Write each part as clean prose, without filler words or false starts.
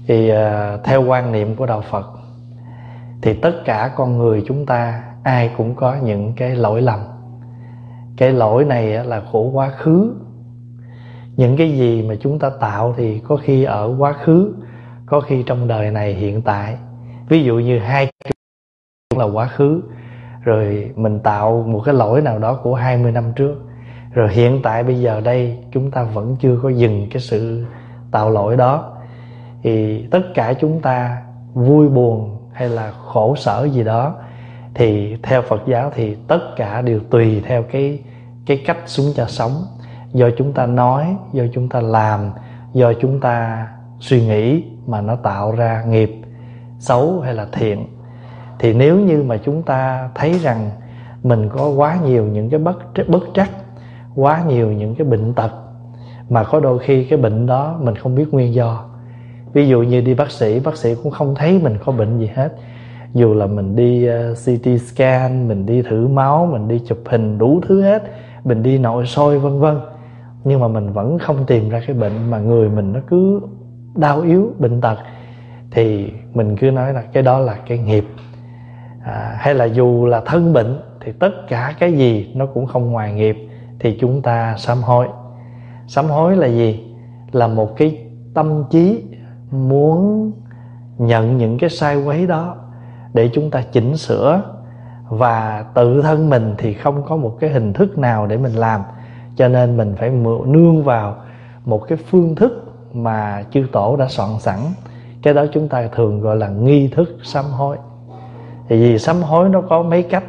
Thì theo quan niệm của đạo Phật thì tất cả con người chúng ta ai cũng có những cái lỗi lầm. Cái lỗi này là của quá khứ. Những cái gì mà chúng ta tạo thì có khi ở quá khứ, có khi trong đời này hiện tại. Ví dụ như hai là quá khứ, rồi mình tạo một cái lỗi nào đó của 20 năm trước, rồi hiện tại bây giờ đây chúng ta vẫn chưa có dừng cái sự tạo lỗi đó. Thì tất cả chúng ta vui buồn hay là khổ sở gì đó thì theo Phật giáo thì tất cả đều tùy theo cái cách xuống cho sống. Do chúng ta nói, do chúng ta làm, do chúng ta suy nghĩ mà nó tạo ra nghiệp xấu hay là thiện. Thì nếu như mà chúng ta thấy rằng mình có quá nhiều những cái bất trắc, quá nhiều những cái bệnh tật, mà có đôi khi cái bệnh đó mình không biết nguyên do. Ví dụ như đi bác sĩ cũng không thấy mình có bệnh gì hết. Dù là mình đi CT scan, mình đi thử máu, mình đi chụp hình đủ thứ hết, mình đi nội soi vân vân, nhưng mà mình vẫn không tìm ra cái bệnh, mà người mình nó cứ đau yếu, bệnh tật. Thì mình cứ nói là cái đó là cái nghiệp. Hay là dù là thân bệnh thì tất cả cái gì nó cũng không ngoài nghiệp. Thì chúng ta sám hối. Sám hối là gì? Là một cái tâm trí muốn nhận những cái sai quấy đó để chúng ta chỉnh sửa. Và tự thân mình thì không có một cái hình thức nào để mình làm, cho nên mình phải nương vào một cái phương thức mà chư tổ đã soạn sẵn. Cái đó chúng ta thường gọi là nghi thức sám hối. Thì vì sám hối nó có mấy cách,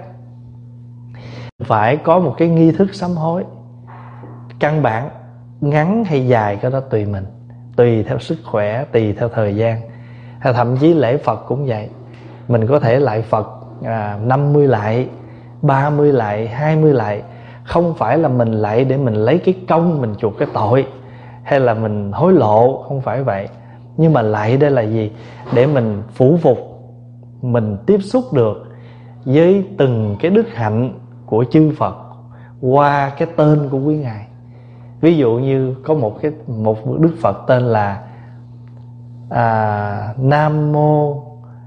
phải có một cái nghi thức sám hối. Căn bản ngắn hay dài cái đó tùy mình, tùy theo sức khỏe, tùy theo thời gian. Hay thậm chí lễ Phật cũng vậy. Mình có thể lạy Phật 50 lạy, 30 lạy, 20 lạy. Không phải là mình lạy để mình lấy cái công, mình chuộc cái tội, hay là mình hối lộ, không phải vậy. Nhưng mà lạy đây là gì? Để mình phủ phục, mình tiếp xúc được với từng cái đức hạnh của chư Phật qua cái tên của quý Ngài. Ví dụ như có một Đức Phật tên là Nam Mô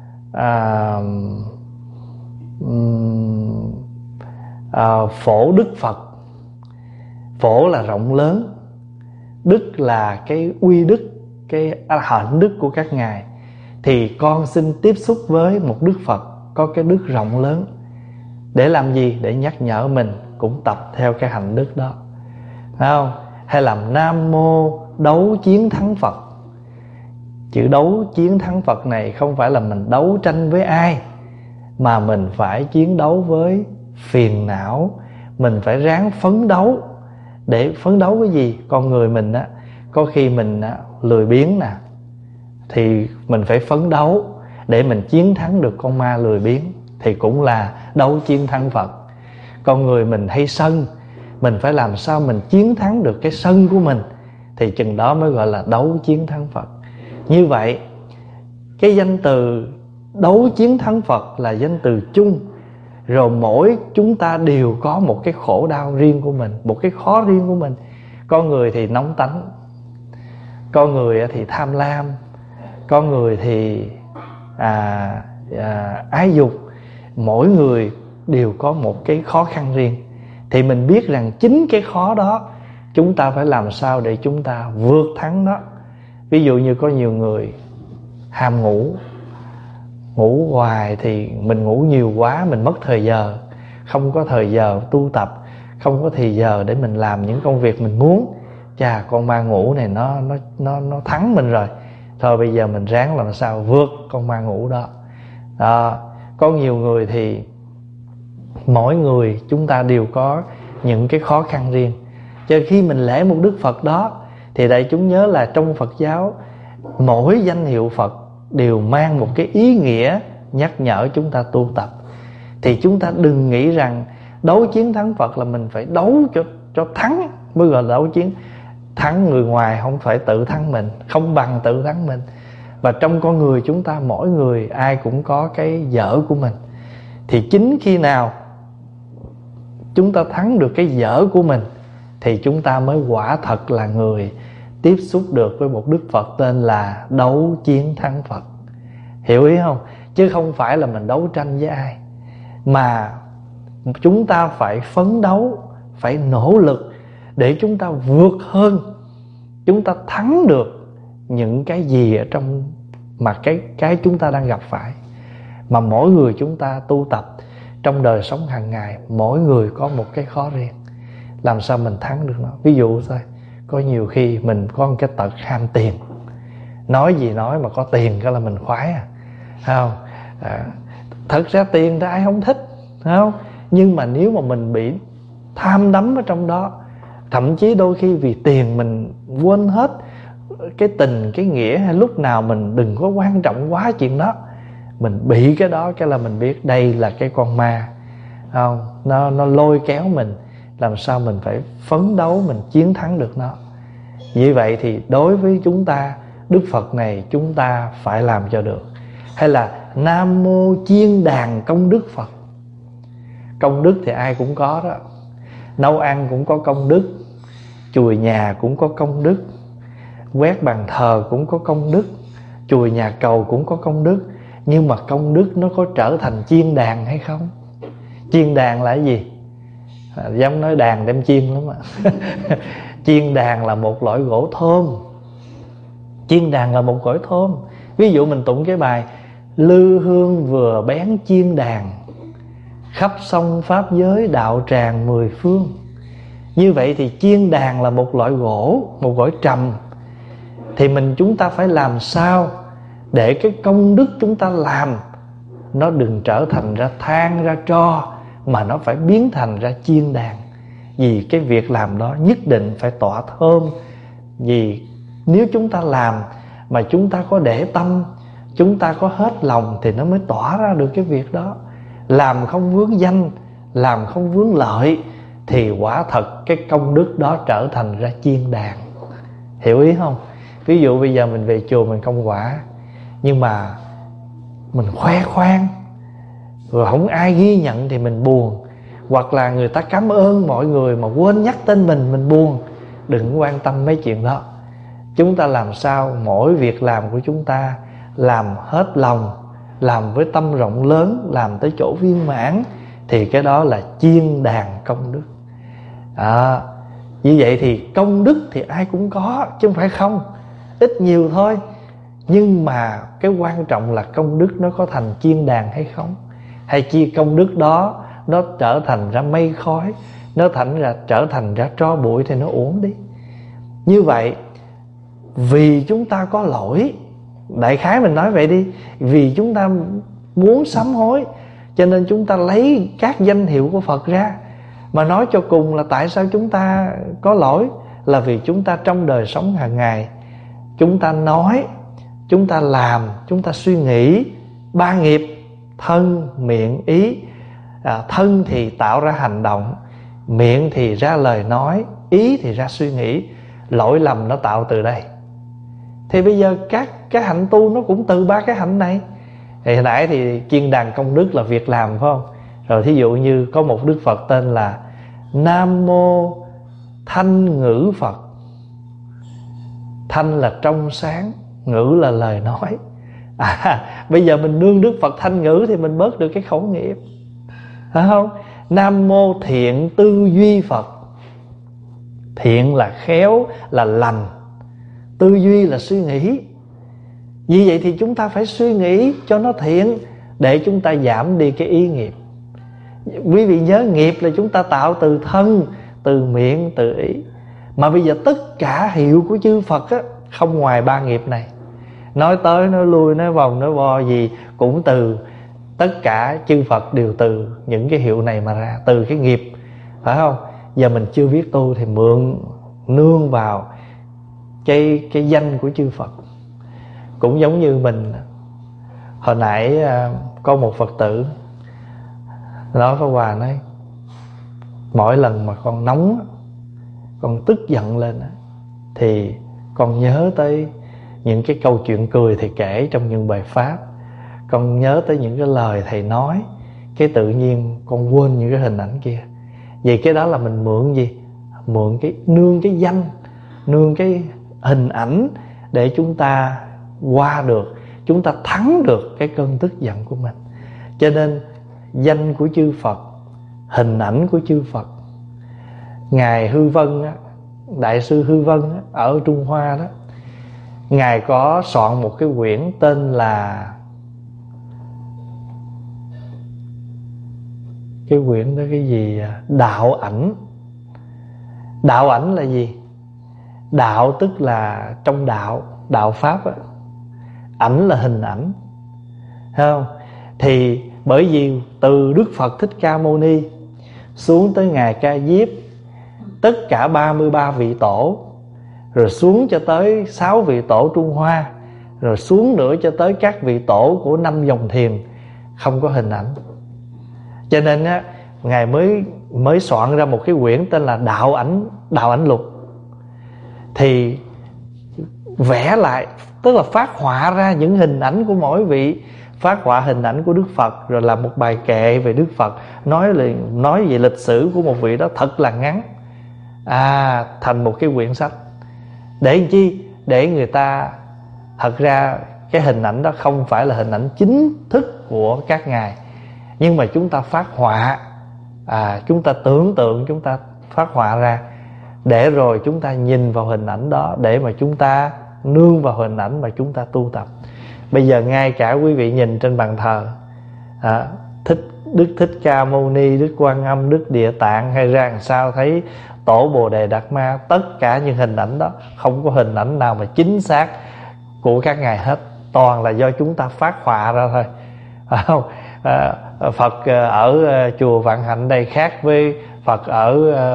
Phổ Đức Phật. Phổ là rộng lớn, Đức là cái uy đức, cái hạnh đức của các ngài. Thì con xin tiếp xúc với một Đức Phật có cái đức rộng lớn. Để làm gì? Để nhắc nhở mình cũng tập theo cái hạnh đức đó, phải không? Hay làm Nam Mô Đấu Chiến Thắng Phật. Chữ đấu chiến thắng Phật này không phải là mình đấu tranh với ai, mà mình phải chiến đấu với phiền não. Mình phải ráng phấn đấu. Để phấn đấu cái gì? Con người mình á, có khi mình lười biếng nè, thì mình phải phấn đấu để mình chiến thắng được con ma lười biếng, thì cũng là đấu chiến thắng Phật. Con người mình hay sân, mình phải làm sao mình chiến thắng được cái sân của mình, thì chừng đó mới gọi là đấu chiến thắng Phật. Như vậy cái danh từ đấu chiến thắng Phật là danh từ chung. Rồi mỗi chúng ta đều có một cái khổ đau riêng của mình, một cái khó riêng của mình. Con người thì nóng tánh, con người thì tham lam, con người thì ái dục. Mỗi người đều có một cái khó khăn riêng. Thì mình biết rằng chính cái khó đó chúng ta phải làm sao để chúng ta vượt thắng nó. Ví dụ như có nhiều người ham ngủ, ngủ hoài thì mình ngủ nhiều quá, mình mất thời giờ, không có thời giờ tu tập, không có thời giờ để mình làm những công việc mình muốn. Chà, con ma ngủ này nó thắng mình rồi. Thôi bây giờ mình ráng làm sao vượt con ma ngủ đó. Có nhiều người thì mỗi người chúng ta đều có những cái khó khăn riêng. Cho khi mình lễ một Đức Phật đó, thì đại chúng nhớ là trong Phật giáo, mỗi danh hiệu Phật đều mang một cái ý nghĩa nhắc nhở chúng ta tu tập. Thì chúng ta đừng nghĩ rằng đấu chiến thắng Phật là mình phải đấu cho thắng mới gọi là đấu chiến. Thắng người ngoài không phải tự thắng mình, không bằng tự thắng mình. Và trong con người chúng ta, mỗi người ai cũng có cái dở của mình. Thì chính khi nào chúng ta thắng được cái dở của mình, thì chúng ta mới quả thật là người tiếp xúc được với một Đức Phật tên là đấu chiến thắng Phật. Hiểu ý không? Chứ không phải là mình đấu tranh với ai, mà chúng ta phải phấn đấu, phải nỗ lực để chúng ta vượt hơn, chúng ta thắng được những cái gì ở trong mà cái chúng ta đang gặp phải. Mà mỗi người chúng ta tu tập trong đời sống hàng ngày, mỗi người có một cái khó riêng. Làm sao mình thắng được nó? Ví dụ thôi, có nhiều khi mình có một cái tật ham tiền, nói gì nói mà có tiền cái là mình khoái không? Thật ra tiền thì ai không thích, không? Nhưng mà nếu mà mình bị tham đắm ở trong đó, thậm chí đôi khi vì tiền mình quên hết cái tình, cái nghĩa, hay lúc nào mình đừng có quan trọng quá chuyện đó, mình bị cái đó cái là mình biết đây là cái con ma, không? Nó lôi kéo mình. Làm sao mình phải phấn đấu, mình chiến thắng được nó. Như vậy thì đối với chúng ta, Đức Phật này chúng ta phải làm cho được. Hay là Nam Mô Chiên Đàn Công Đức Phật. Công đức thì ai cũng có đó. Nấu ăn cũng có công đức, chùi nhà cũng có công đức, quét bàn thờ cũng có công đức, chùi nhà cầu cũng có công đức. Nhưng mà công đức nó có trở thành chiên đàn hay không? Chiên đàn là cái gì? Giống nói đàn đem chiên lắm Chiên đàn là một loại gỗ thơm. Chiên đàn là một gỗ thơm. Ví dụ mình tụng cái bài Lư hương vừa bén chiên đàn, khắp sông pháp giới đạo tràng mười phương. Như vậy thì chiên đàn là một loại gỗ, một gỗ trầm. Thì chúng ta phải làm sao để cái công đức chúng ta làm nó đừng trở thành ra than ra tro, mà nó phải biến thành ra chiên đàn. Vì cái việc làm đó nhất định phải tỏa thơm. Vì nếu chúng ta làm mà chúng ta có để tâm, chúng ta có hết lòng thì nó mới tỏa ra được cái việc đó. Làm không vướng danh, làm không vướng lợi thì quả thật cái công đức đó trở thành ra chiên đàn. Hiểu ý không? Ví dụ bây giờ mình về chùa mình công quả, nhưng mà mình khoe khoang rồi không ai ghi nhận thì mình buồn. Hoặc là người ta cảm ơn mọi người mà quên nhắc tên mình buồn. Đừng quan tâm mấy chuyện đó. Chúng ta làm sao mỗi việc làm của chúng ta làm hết lòng, làm với tâm rộng lớn, làm tới chỗ viên mãn, thì cái đó là chiên đàn công đức. Như vậy thì công đức thì ai cũng có, chứ không phải không, ít nhiều thôi. Nhưng mà cái quan trọng là công đức nó có thành chiên đàn hay không, hay chi công đức đó nó trở thành ra mây khói, nó trở thành ra tro bụi thì nó uổng đi. Như vậy vì chúng ta có lỗi, đại khái mình nói vậy đi, vì chúng ta muốn sám hối, cho nên chúng ta lấy các danh hiệu của Phật ra. Mà nói cho cùng là tại sao chúng ta có lỗi, là vì chúng ta trong đời sống hàng ngày, chúng ta nói, chúng ta làm, chúng ta suy nghĩ ba nghiệp: thân, miệng, ý. Thân thì tạo ra hành động, miệng thì ra lời nói, ý thì ra suy nghĩ. Lỗi lầm nó tạo từ đây. Thì bây giờ các cái hạnh tu nó cũng từ ba cái hạnh này. Thì hồi nãy thì chiên đàn công đức là việc làm, phải không? Rồi thí dụ như có một Đức Phật tên là Nam Mô Thanh Ngữ Phật. Thanh là trong sáng, ngữ là lời nói. Bây giờ mình nương Đức Phật thanh ngữ thì mình bớt được cái khẩu nghiệp, phải không? Nam Mô Thiện Tư Duy Phật. Thiện là khéo, là lành. Tư duy là suy nghĩ. Vì vậy thì chúng ta phải suy nghĩ cho nó thiện, để chúng ta giảm đi cái ý nghiệp. Quý vị nhớ, nghiệp là chúng ta tạo từ thân, từ miệng, từ ý. Mà bây giờ tất cả hiệu của chư Phật á, không ngoài ba nghiệp này. Nói tới, nói lui, nói vòng, nói vo gì cũng từ. Tất cả chư Phật đều từ những cái hiệu này mà ra, từ cái nghiệp, phải không? Giờ mình chưa biết tu thì mượn nương vào cái danh của chư Phật. Cũng giống như mình, hồi nãy có một Phật tử nói với Hòa, nói mỗi lần mà con nóng, con tức giận lên thì con nhớ tới những cái câu chuyện cười thầy kể trong những bài pháp, con nhớ tới những cái lời thầy nói, cái tự nhiên con quên những cái hình ảnh kia. Vì cái đó là mình mượn gì? Mượn cái nương cái danh, nương cái hình ảnh để chúng ta qua được, chúng ta thắng được cái cơn tức giận của mình. Cho nên danh của chư Phật, hình ảnh của chư Phật. Ngài Hư Vân á, Đại sư Hư Vân á, ở Trung Hoa đó, Ngài có soạn một cái quyển tên là, cái quyển đó cái gì, Đạo Ảnh. Đạo ảnh là gì? Đạo tức là trong đạo, đạo pháp á. Ảnh là hình ảnh, thấy không? Thì bởi vì từ Đức Phật Thích Ca Mâu Ni xuống tới Ngài Ca Diếp, tất cả 33 vị tổ, rồi xuống cho tới 6 vị tổ Trung Hoa, rồi xuống nữa cho tới các vị tổ của 5 dòng thiền, không có hình ảnh. Cho nên á, Ngài mới soạn ra một cái quyển tên là Đạo Ảnh Lục. Thì vẽ lại, tức là phát họa ra những hình ảnh của mỗi vị, phát họa hình ảnh của Đức Phật, rồi làm một bài kệ về Đức Phật, nói về lịch sử của một vị đó thật là ngắn, thành một cái quyển sách. Để làm chi? Để người ta, thật ra cái hình ảnh đó không phải là hình ảnh chính thức của các ngài, nhưng mà chúng ta phát họa, chúng ta tưởng tượng, chúng ta phát họa ra, để rồi chúng ta nhìn vào hình ảnh đó, để mà chúng ta nương vào hình ảnh mà chúng ta tu tập. Bây giờ ngay cả quý vị nhìn trên bàn thờ, Đức Thích Ca Mâu Ni, Đức Quan Âm, Đức Địa Tạng, hay ra làm sao thấy Tổ Bồ Đề Đạt Ma, tất cả những hình ảnh đó không có hình ảnh nào mà chính xác của các ngài hết, toàn là do chúng ta phát họa ra thôi. Phật ở chùa Vạn Hạnh đây khác với Phật ở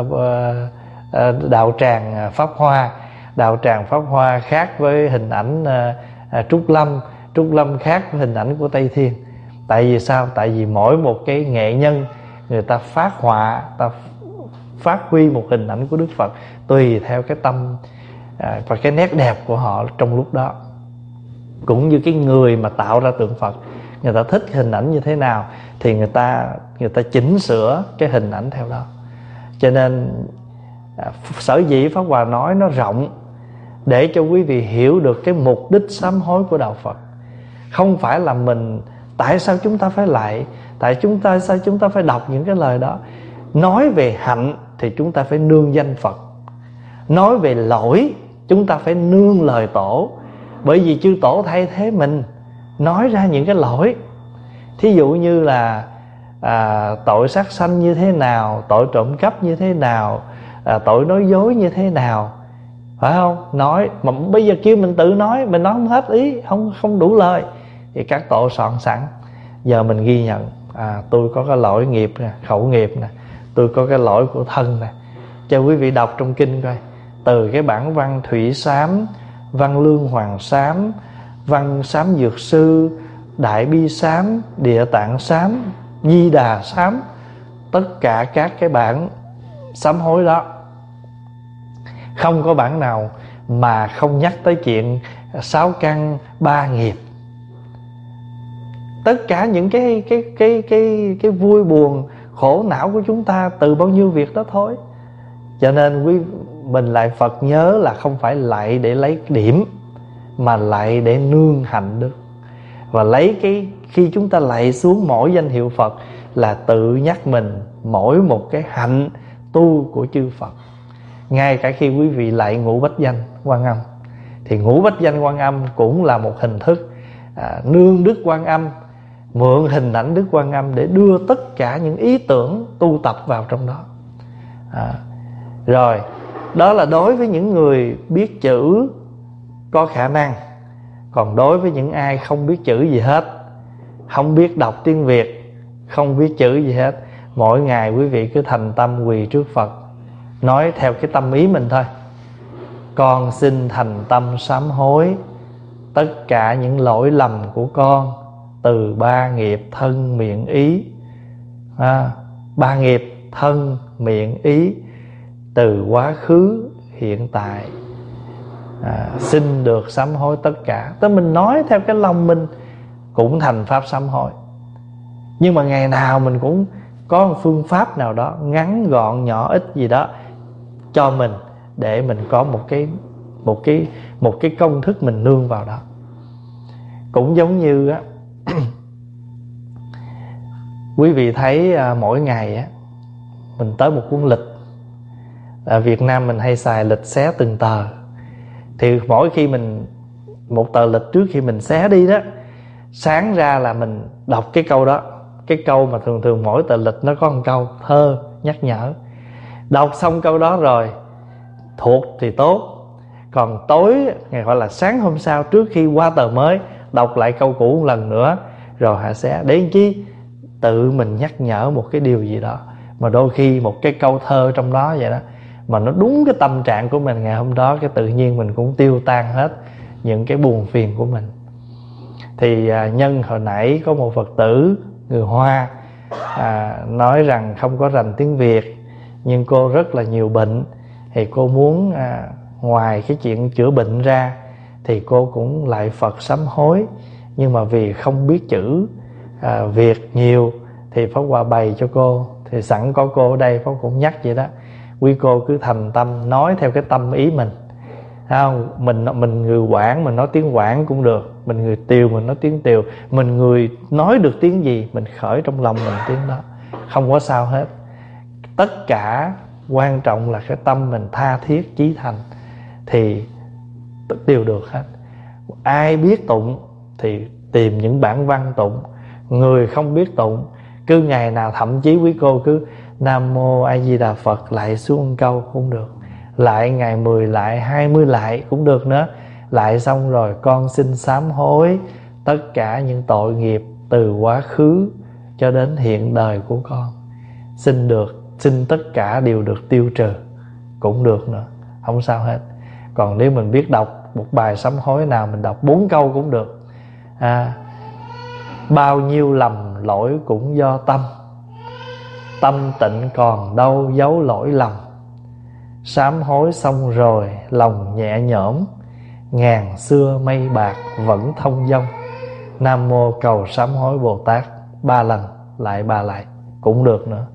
đạo tràng Pháp Hoa. Đạo tràng Pháp Hoa khác với hình ảnh Trúc Lâm. Trúc Lâm khác với hình ảnh của Tây Thiên. Tại vì sao? Tại vì mỗi một cái nghệ nhân, người ta phát họa, ta phát huy một hình ảnh của Đức Phật tùy theo cái tâm và cái nét đẹp của họ trong lúc đó. Cũng như cái người mà tạo ra tượng Phật, người ta thích hình ảnh như thế nào thì người ta chỉnh sửa cái hình ảnh theo đó. Cho nên sở dĩ Pháp Hòa nói nó rộng, để cho quý vị hiểu được cái mục đích sám hối của đạo Phật. Không phải là mình, tại sao chúng ta phải lạy, sao chúng ta phải đọc những cái lời đó. Nói về hạnh thì chúng ta phải nương danh Phật. Nói về lỗi, chúng ta phải nương lời tổ. Bởi vì chư tổ thay thế mình nói ra những cái lỗi. Thí dụ như là tội sát sanh như thế nào, tội trộm cắp như thế nào, tội nói dối như thế nào, phải không? Nói mà bây giờ kêu mình tự nói, mình nói không hết ý, không đủ lời, thì các tổ soạn sẵn. Giờ mình ghi nhận, tôi có cái lỗi nghiệp nè, khẩu nghiệp nè, tôi có cái lỗi của thân nè. Cho quý vị đọc trong kinh coi, từ cái bản văn Thủy Sám, văn Lương Hoàng Sám, văn Sám Dược Sư, Đại Bi Sám, Địa Tạng Sám, Di Đà Sám, tất cả các cái bản sám hối đó, không có bản nào mà không nhắc tới chuyện 6 căn 3 nghiệp. Tất cả những cái vui buồn, khổ não của chúng ta từ bao nhiêu việc đó thôi. Cho nên mình lại Phật nhớ là không phải lạy để lấy điểm, mà lạy để nương hạnh đức. Và lấy khi chúng ta lạy xuống mỗi danh hiệu Phật là tự nhắc mình mỗi một cái hạnh tu của chư Phật. Ngay cả khi quý vị lạy ngũ bách danh Quan Âm, thì ngũ bách danh Quan Âm cũng là một hình thức nương Đức Quan Âm, mượn hình ảnh Đức Quan Âm để đưa tất cả những ý tưởng tu tập vào trong đó. Rồi, đó là đối với những người biết chữ có khả năng. Còn đối với những ai không biết chữ gì hết, không biết đọc tiếng Việt, không biết chữ gì hết, mỗi ngày quý vị cứ thành tâm quỳ trước Phật, nói theo cái tâm ý mình thôi: con xin thành tâm sám hối tất cả những lỗi lầm của con từ 3 nghiệp thân miệng ý. 3 nghiệp thân miệng ý từ quá khứ hiện tại, xin được sám hối tất cả. Tới mình nói theo cái lòng mình cũng thành pháp sám hối. Nhưng mà ngày nào mình cũng có một phương pháp nào đó ngắn gọn nhỏ ít gì đó cho mình, để mình có một cái một cái công thức mình nương vào đó. Cũng giống như á, quý vị thấy mỗi ngày á, mình tới một cuốn lịch. Ở Việt Nam mình hay xài lịch xé từng tờ. Thì mỗi khi mình một tờ lịch trước khi mình xé đi đó, sáng ra là mình đọc cái câu đó. Cái câu mà thường thường mỗi tờ lịch nó có một câu thơ nhắc nhở. Đọc xong câu đó rồi thuộc thì tốt. Còn tối, ngày gọi là sáng hôm sau, trước khi qua tờ mới, đọc lại câu cũ một lần nữa, rồi hạ xé. Để chi? Tự mình nhắc nhở một cái điều gì đó. Mà đôi khi một cái câu thơ trong đó vậy đó, mà nó đúng cái tâm trạng của mình ngày hôm đó, cái tự nhiên mình cũng tiêu tan hết những cái buồn phiền của mình. Thì nhân hồi nãy có một Phật tử người Hoa nói rằng không có rành tiếng Việt, nhưng cô rất là nhiều bệnh. Thì cô muốn ngoài cái chuyện chữa bệnh ra thì cô cũng lại Phật sám hối. Nhưng mà vì không biết chữ Việt nhiều thì Pháp Hòa bày cho cô. Thì sẵn có cô ở đây, Pháp cũng nhắc vậy đó. Quý cô cứ thành tâm nói theo cái tâm ý mình. Không? Mình người Quảng mình nói tiếng Quảng cũng được, mình người Tiều mình nói tiếng Tiều, mình người nói được tiếng gì mình khởi trong lòng mình tiếng đó, không có sao hết. Tất cả quan trọng là cái tâm mình tha thiết chí thành thì đều được hết. Ai biết tụng thì tìm những bản văn tụng. Người không biết tụng, cứ ngày nào thậm chí quý cô cứ Nam Mô A Di Đà Phật lại xuống câu cũng được. Lại ngày 10 lại 20 lại cũng được nữa. Lại xong rồi con xin sám hối tất cả những tội nghiệp từ quá khứ cho đến hiện đời của con. Xin tất cả đều được tiêu trừ cũng được nữa, không sao hết. Còn nếu mình biết đọc một bài sám hối nào, mình đọc 4 câu cũng được. Bao nhiêu lầm lỗi cũng do tâm, tâm tịnh còn đâu giấu lỗi lầm. Sám hối xong rồi lòng nhẹ nhõm, ngàn xưa mây bạc vẫn thông dong. Nam Mô cầu sám hối Bồ Tát 3 lần lại 3 lại cũng được nữa.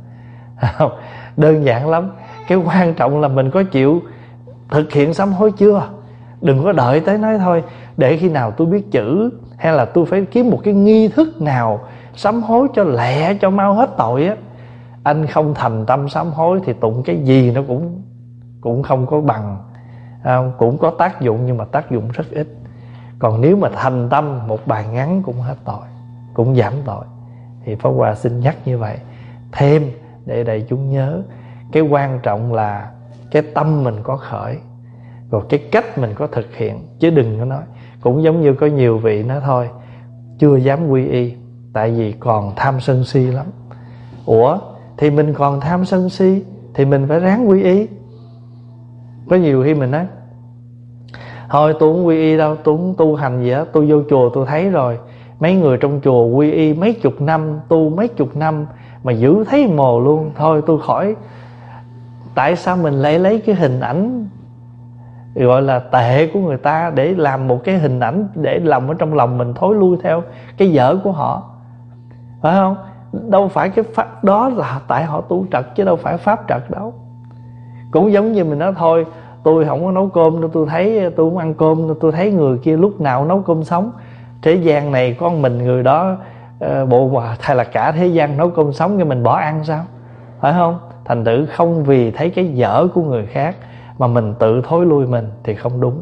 Đơn giản lắm. Cái quan trọng là mình có chịu thực hiện sám hối chưa. Đừng có đợi tới nói thôi để khi nào tôi biết chữ, hay là tôi phải kiếm một cái nghi thức nào sám hối cho lẹ, cho mau hết tội á. Anh không thành tâm sám hối thì tụng cái gì nó cũng không có bằng. Cũng có tác dụng nhưng mà tác dụng rất ít. Còn nếu mà thành tâm một bài ngắn cũng hết tội, cũng giảm tội. Thì Pháp Hòa xin nhắc như vậy thêm để đại chúng nhớ. Cái quan trọng là cái tâm mình có khởi, rồi cái cách mình có thực hiện. Chứ đừng có nói. Cũng giống như có nhiều vị nói thôi chưa dám quy y tại vì còn tham sân si lắm. Ủa thì mình còn tham sân si thì mình phải ráng quy y. Có nhiều khi mình nói thôi tôi không quy y đâu, tôi không tu hành gì á. Tôi vô chùa tôi thấy rồi, mấy người trong chùa quy y mấy chục năm, tu mấy chục năm mà giữ thấy mồ luôn. Thôi tôi khỏi. Tại sao mình lại lấy cái hình ảnh gọi là tệ của người ta để làm một cái hình ảnh để lòng ở trong lòng mình thối lui theo cái dở của họ, phải không? Đâu phải cái pháp đó là tại họ tu trật, chứ đâu phải pháp trật đâu. Cũng giống như mình nói thôi tôi không có nấu cơm đâu, tôi thấy tôi không ăn cơm đâu, tôi thấy người kia lúc nào nấu cơm sống. Thế gian này con mình người đó bộ hay là cả thế gian nấu cơm sống cái mình bỏ ăn sao? Phải không? Thành thử không vì thấy cái dở của người khác mà mình tự thối lui mình thì không đúng.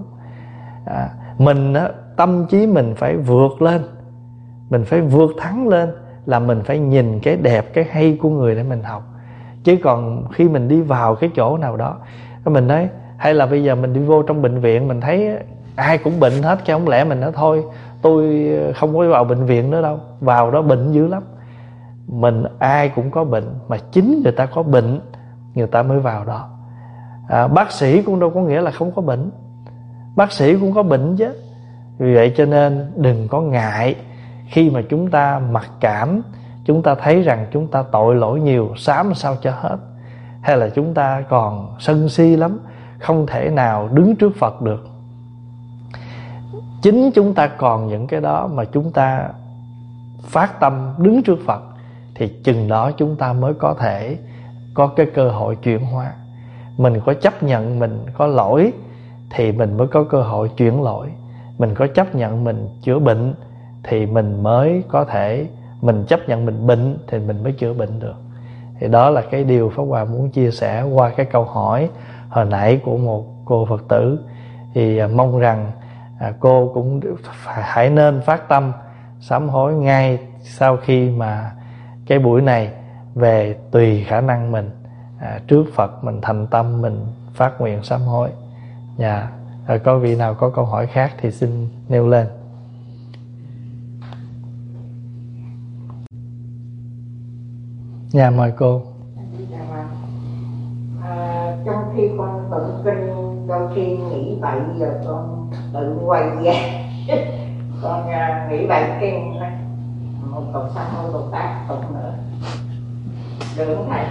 Mình tâm trí mình phải vượt lên, mình phải vượt thắng lên, là mình phải nhìn cái đẹp, cái hay của người để mình học. Chứ còn khi mình đi vào cái chỗ nào đó, mình nói hay là bây giờ mình đi vô trong bệnh viện, mình thấy ai cũng bệnh hết, chứ không lẽ mình nói thôi tôi không có vào bệnh viện nữa đâu, vào đó bệnh dữ lắm. Mình ai cũng có bệnh, mà chính người ta có bệnh người ta mới vào đó. Bác sĩ cũng đâu có nghĩa là không có bệnh, bác sĩ cũng có bệnh chứ. Vì vậy cho nên đừng có ngại khi mà chúng ta mặc cảm, chúng ta thấy rằng chúng ta tội lỗi nhiều, sám sao cho hết, hay là chúng ta còn sân si lắm, không thể nào đứng trước Phật được. Chính chúng ta còn những cái đó mà chúng ta phát tâm đứng trước Phật, thì chừng đó chúng ta mới có thể có cái cơ hội chuyển hóa. Mình có chấp nhận mình có lỗi thì mình mới có cơ hội chuyển lỗi. Mình có chấp nhận mình chữa bệnh thì mình mới có thể, mình chấp nhận mình bệnh thì mình mới chữa bệnh được. Thì đó là cái điều Pháp Hòa muốn chia sẻ qua cái câu hỏi hồi nãy của một cô Phật tử. Thì mong rằng cô cũng hãy nên phát tâm sám hối ngay sau khi mà cái buổi này về, tùy khả năng mình, trước Phật mình thành tâm mình phát nguyện sám hối. Có vị nào có câu hỏi khác thì xin nêu lên. Mời cô. Trong khi con tụng kinh, đôi khi nghĩ bậy rồi con tự quay về con nghĩ bậy kinh một câu sám hối Bồ Tát tụng nữa được không thầy?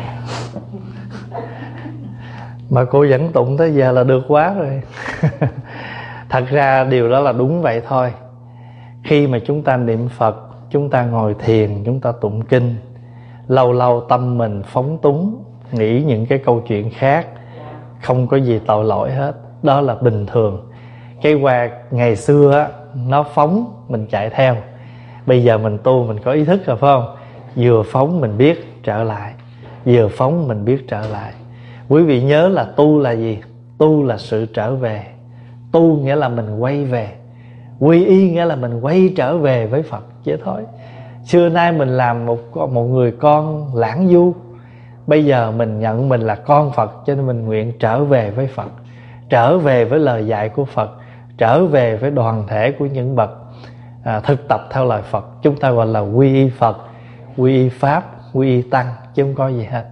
Mà cô vẫn tụng tới giờ là được quá rồi. Thật ra điều đó là đúng vậy thôi. Khi mà chúng ta niệm Phật, chúng ta ngồi thiền, chúng ta tụng kinh, lâu lâu tâm mình phóng túng, nghĩ những cái câu chuyện khác, không có gì tội lỗi hết. Đó là bình thường. Cái qua ngày xưa á, nó phóng mình chạy theo. Bây giờ mình tu mình có ý thức rồi phải không? Vừa phóng mình biết trở lại, vừa phóng mình biết trở lại. Quý vị nhớ là tu là gì? Tu là sự trở về. Tu nghĩa là mình quay về. Quy y nghĩa là mình quay trở về với Phật vậy thôi. Xưa nay mình làm một người con lãng du. Bây giờ mình nhận mình là con Phật, cho nên mình nguyện trở về với Phật, trở về với lời dạy của Phật, trở về với đoàn thể của những bậc thực tập theo lời Phật. Chúng ta gọi là quy y Phật, quy y Pháp, quy y Tăng, chứ không có gì hết.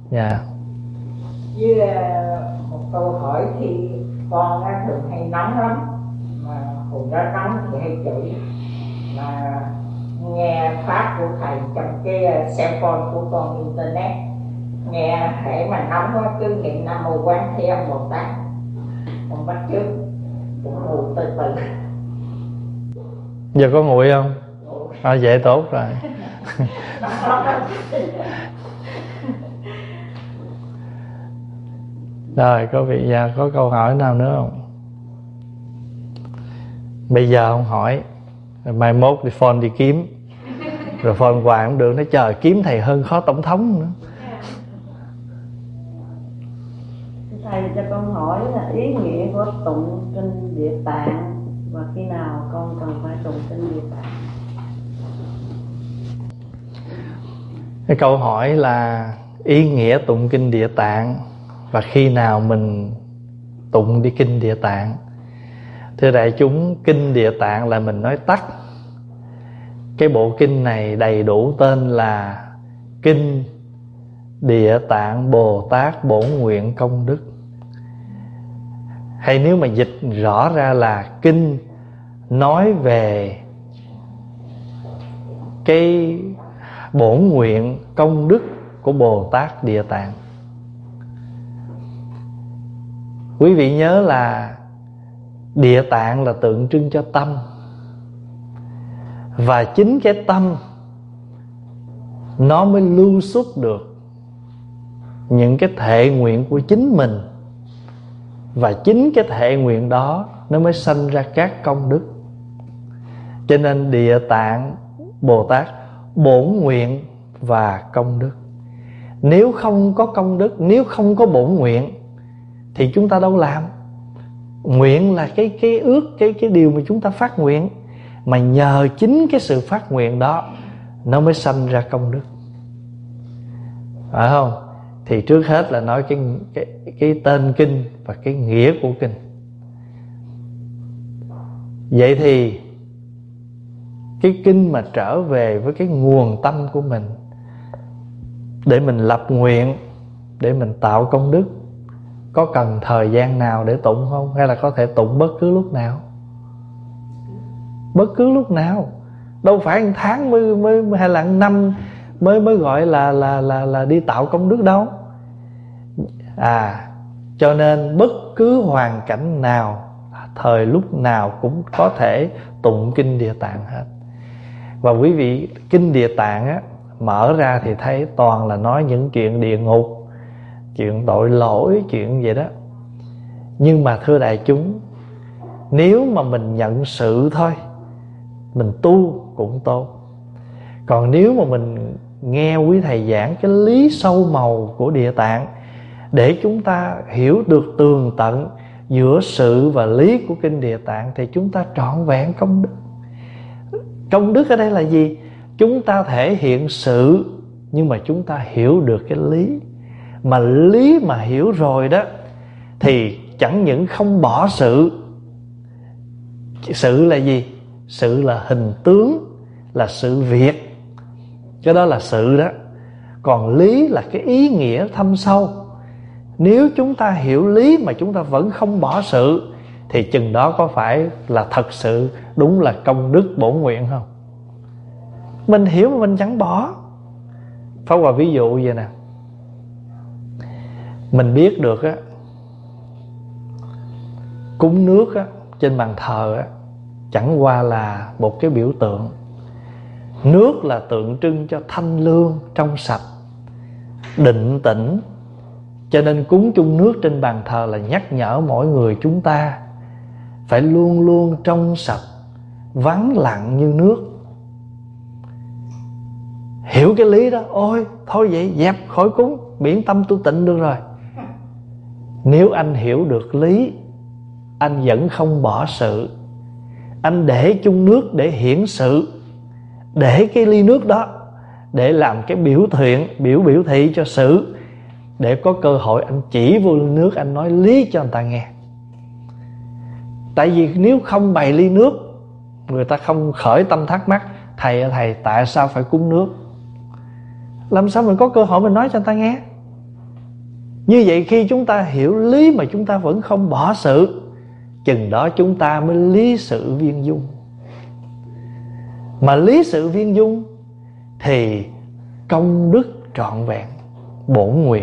Với một câu hỏi thì con thường hay nóng lắm, mà hồi đó nóng thì hay chửi, mà nghe pháp của thầy trong cái cell phone của con internet, nghe hễ mà nóng quá cứ niệm Nam Mô Quán Thế Âm Bồ Tát, con bắt chước cũng ngủ từ từ. Giờ có nguội không? Vậy tốt rồi. Rồi có vị già có câu hỏi nào nữa không? Bây giờ không hỏi, mai mốt đi phone đi kiếm, rồi phone hoài không được, nói trời kiếm thầy hơn khó tổng thống nữa. Thầy cho con hỏi là ý nghĩa của tụng kinh Địa Tạng và khi nào con cần phải tụng kinh Địa Tạng? Cái câu hỏi là ý nghĩa tụng kinh Địa Tạng và khi nào mình tụng đi kinh Địa Tạng. Thưa đại chúng, kinh Địa Tạng là mình nói tắt. Cái bộ kinh này đầy đủ tên là Kinh Địa Tạng Bồ Tát Bổn Nguyện Công Đức. Hay nếu mà dịch rõ ra là kinh nói về cái bổn nguyện công đức của Bồ Tát Địa Tạng. Quý vị nhớ là Địa Tạng là tượng trưng cho tâm, và chính cái tâm nó mới lưu xuất được những cái thệ nguyện của chính mình, và chính cái thệ nguyện đó nó mới sanh ra các công đức. Cho nên Địa Tạng Bồ Tát bổn nguyện và công đức. Nếu không có công đức, nếu không có bổn nguyện thì chúng ta đâu làm. Nguyện là cái ước, cái điều mà chúng ta phát nguyện, mà nhờ chính cái sự phát nguyện đó nó mới sanh ra công đức, phải không? Thì trước hết là nói cái tên kinh và cái nghĩa của kinh. Vậy thì cái kinh mà trở về với cái nguồn tâm của mình để mình lập nguyện, để mình tạo công đức, có cần thời gian nào để tụng không? Hay là có thể tụng bất cứ lúc nào? Bất cứ lúc nào. Đâu phải 1 tháng mới hay là 1 năm mới gọi là đi tạo công đức đâu. Cho nên bất cứ hoàn cảnh nào, thời lúc nào cũng có thể tụng kinh Địa Tạng hết. Và quý vị, kinh Địa Tạng á, mở ra thì thấy toàn là nói những chuyện địa ngục, chuyện tội lỗi, chuyện vậy đó. Nhưng mà thưa đại chúng, nếu mà mình nhận sự thôi, mình tu cũng tốt. Còn nếu mà mình nghe quý thầy giảng cái lý sâu màu của Địa Tạng, để chúng ta hiểu được tường tận giữa sự và lý của kinh Địa Tạng, thì chúng ta trọn vẹn công đức. Công đức ở đây là gì? Chúng ta thể hiện sự, nhưng mà chúng ta hiểu được cái lý. Mà lý mà hiểu rồi đó, thì chẳng những không bỏ sự. Sự là gì? Sự là hình tướng, là sự việc, cái đó là sự đó. Còn lý là cái ý nghĩa thâm sâu. Nếu chúng ta hiểu lý mà chúng ta vẫn không bỏ sự, thì chừng đó có phải là thật sự đúng là công đức bổn nguyện không? Mình hiểu mà mình chẳng bỏ. Pháp Hòa ví dụ vậy nè. Mình biết được á, cúng nước á, trên bàn thờ á, chẳng qua là một cái biểu tượng. Nước là tượng trưng cho thanh lương, trong sạch, định tĩnh. Cho nên cúng chung nước trên bàn thờ là nhắc nhở mỗi người chúng ta phải luôn luôn trong sạch, vắng lặng như nước. Hiểu cái lý đó, ôi thôi vậy dẹp khỏi cúng, miễn tâm tu tịnh được rồi. Nếu anh hiểu được lý, anh vẫn không bỏ sự. Anh để chung nước để hiển sự, để cái ly nước đó để làm cái biểu thị cho sự, để có cơ hội anh chỉ vô ly nước, anh nói lý cho người ta nghe. Tại vì nếu không bày ly nước, người ta không khởi tâm thắc mắc, thầy tại sao phải cúng nước, làm sao mình có cơ hội mình nói cho người ta nghe. Như vậy khi chúng ta hiểu lý mà chúng ta vẫn không bỏ sự, chừng đó chúng ta mới lý sự viên dung. Mà lý sự viên dung thì công đức trọn vẹn, bổn nguyện.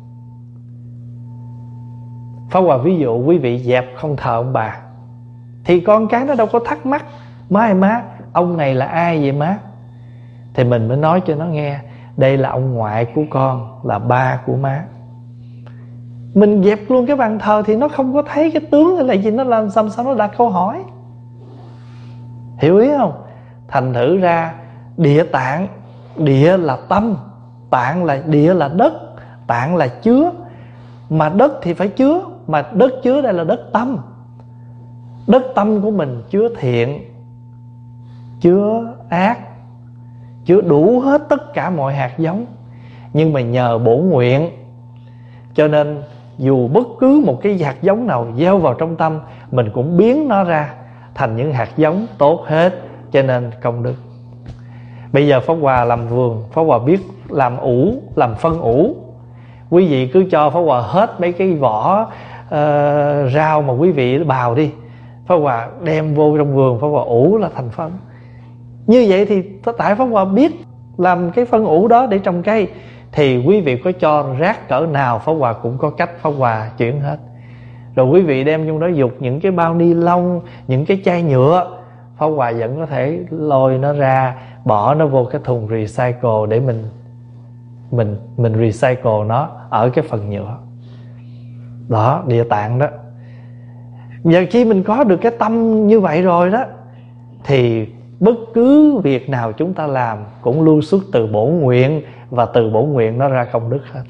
Pháp Hòa ví dụ quý vị dẹp không thờ ông bà, thì con cái nó đâu có thắc mắc, má ông này là ai vậy má? Thì mình mới nói cho nó nghe, đây là ông ngoại của con, là ba của má. Mình dẹp luôn cái bàn thờ thì nó không có thấy cái tướng hay là gì, nó làm sao nó đặt câu hỏi. Hiểu ý không? Thành thử ra Địa Tạng, địa là tâm, tạng là địa là đất, tạng là chứa. Mà đất thì phải chứa, mà đất chứa đây là đất tâm. Đất tâm của mình chứa thiện, chứa ác, chứa đủ hết tất cả mọi hạt giống. Nhưng mà nhờ bổn nguyện, cho nên dù bất cứ một cái hạt giống nào gieo vào trong tâm, mình cũng biến nó ra thành những hạt giống tốt hết. Cho nên công đức. Bây giờ Pháp Hòa làm vườn, Pháp Hòa biết làm ủ, làm phân ủ. Quý vị cứ cho Pháp Hòa hết mấy cái vỏ rau mà quý vị bào đi, Pháp Hòa đem vô trong vườn, Pháp Hòa ủ là thành phân. Như vậy thì tại Pháp Hòa biết làm cái phân ủ đó để trồng cây, thì quý vị có cho rác cỡ nào Pháp Hòa cũng có cách Pháp Hòa chuyển hết. Rồi quý vị đem trong đó dục những cái bao ni lông, những cái chai nhựa, Pháp Hòa vẫn có thể lôi nó ra, bỏ nó vô cái thùng recycle để mình recycle nó ở cái phần nhựa. Đó, Địa Tạng đó. Giờ khi mình có được cái tâm như vậy rồi đó, thì bất cứ việc nào chúng ta làm cũng lưu xuất từ bổn nguyện, và từ bổn nguyện nó ra công đức hết.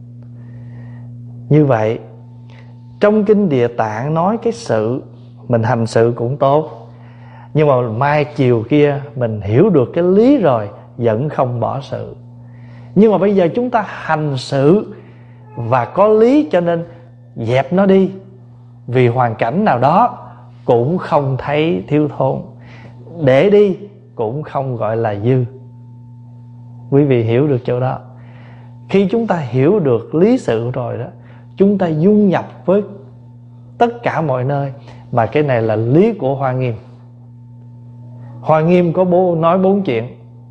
Như vậy trong kinh Địa Tạng nói cái sự, mình hành sự cũng tốt. Nhưng mà mai chiều kia mình hiểu được cái lý rồi, vẫn không bỏ sự. Nhưng mà bây giờ chúng ta hành sự và có lý, cho nên dẹp nó đi. Vì hoàn cảnh nào đó cũng không thấy thiếu thốn, để đi cũng không gọi là dư. Quý vị hiểu được chỗ đó. Khi chúng ta hiểu được lý sự rồi đó, chúng ta dung nhập với tất cả mọi nơi. Mà cái này là lý của Hoa Nghiêm. Hoa Nghiêm có nói 4 chuyện: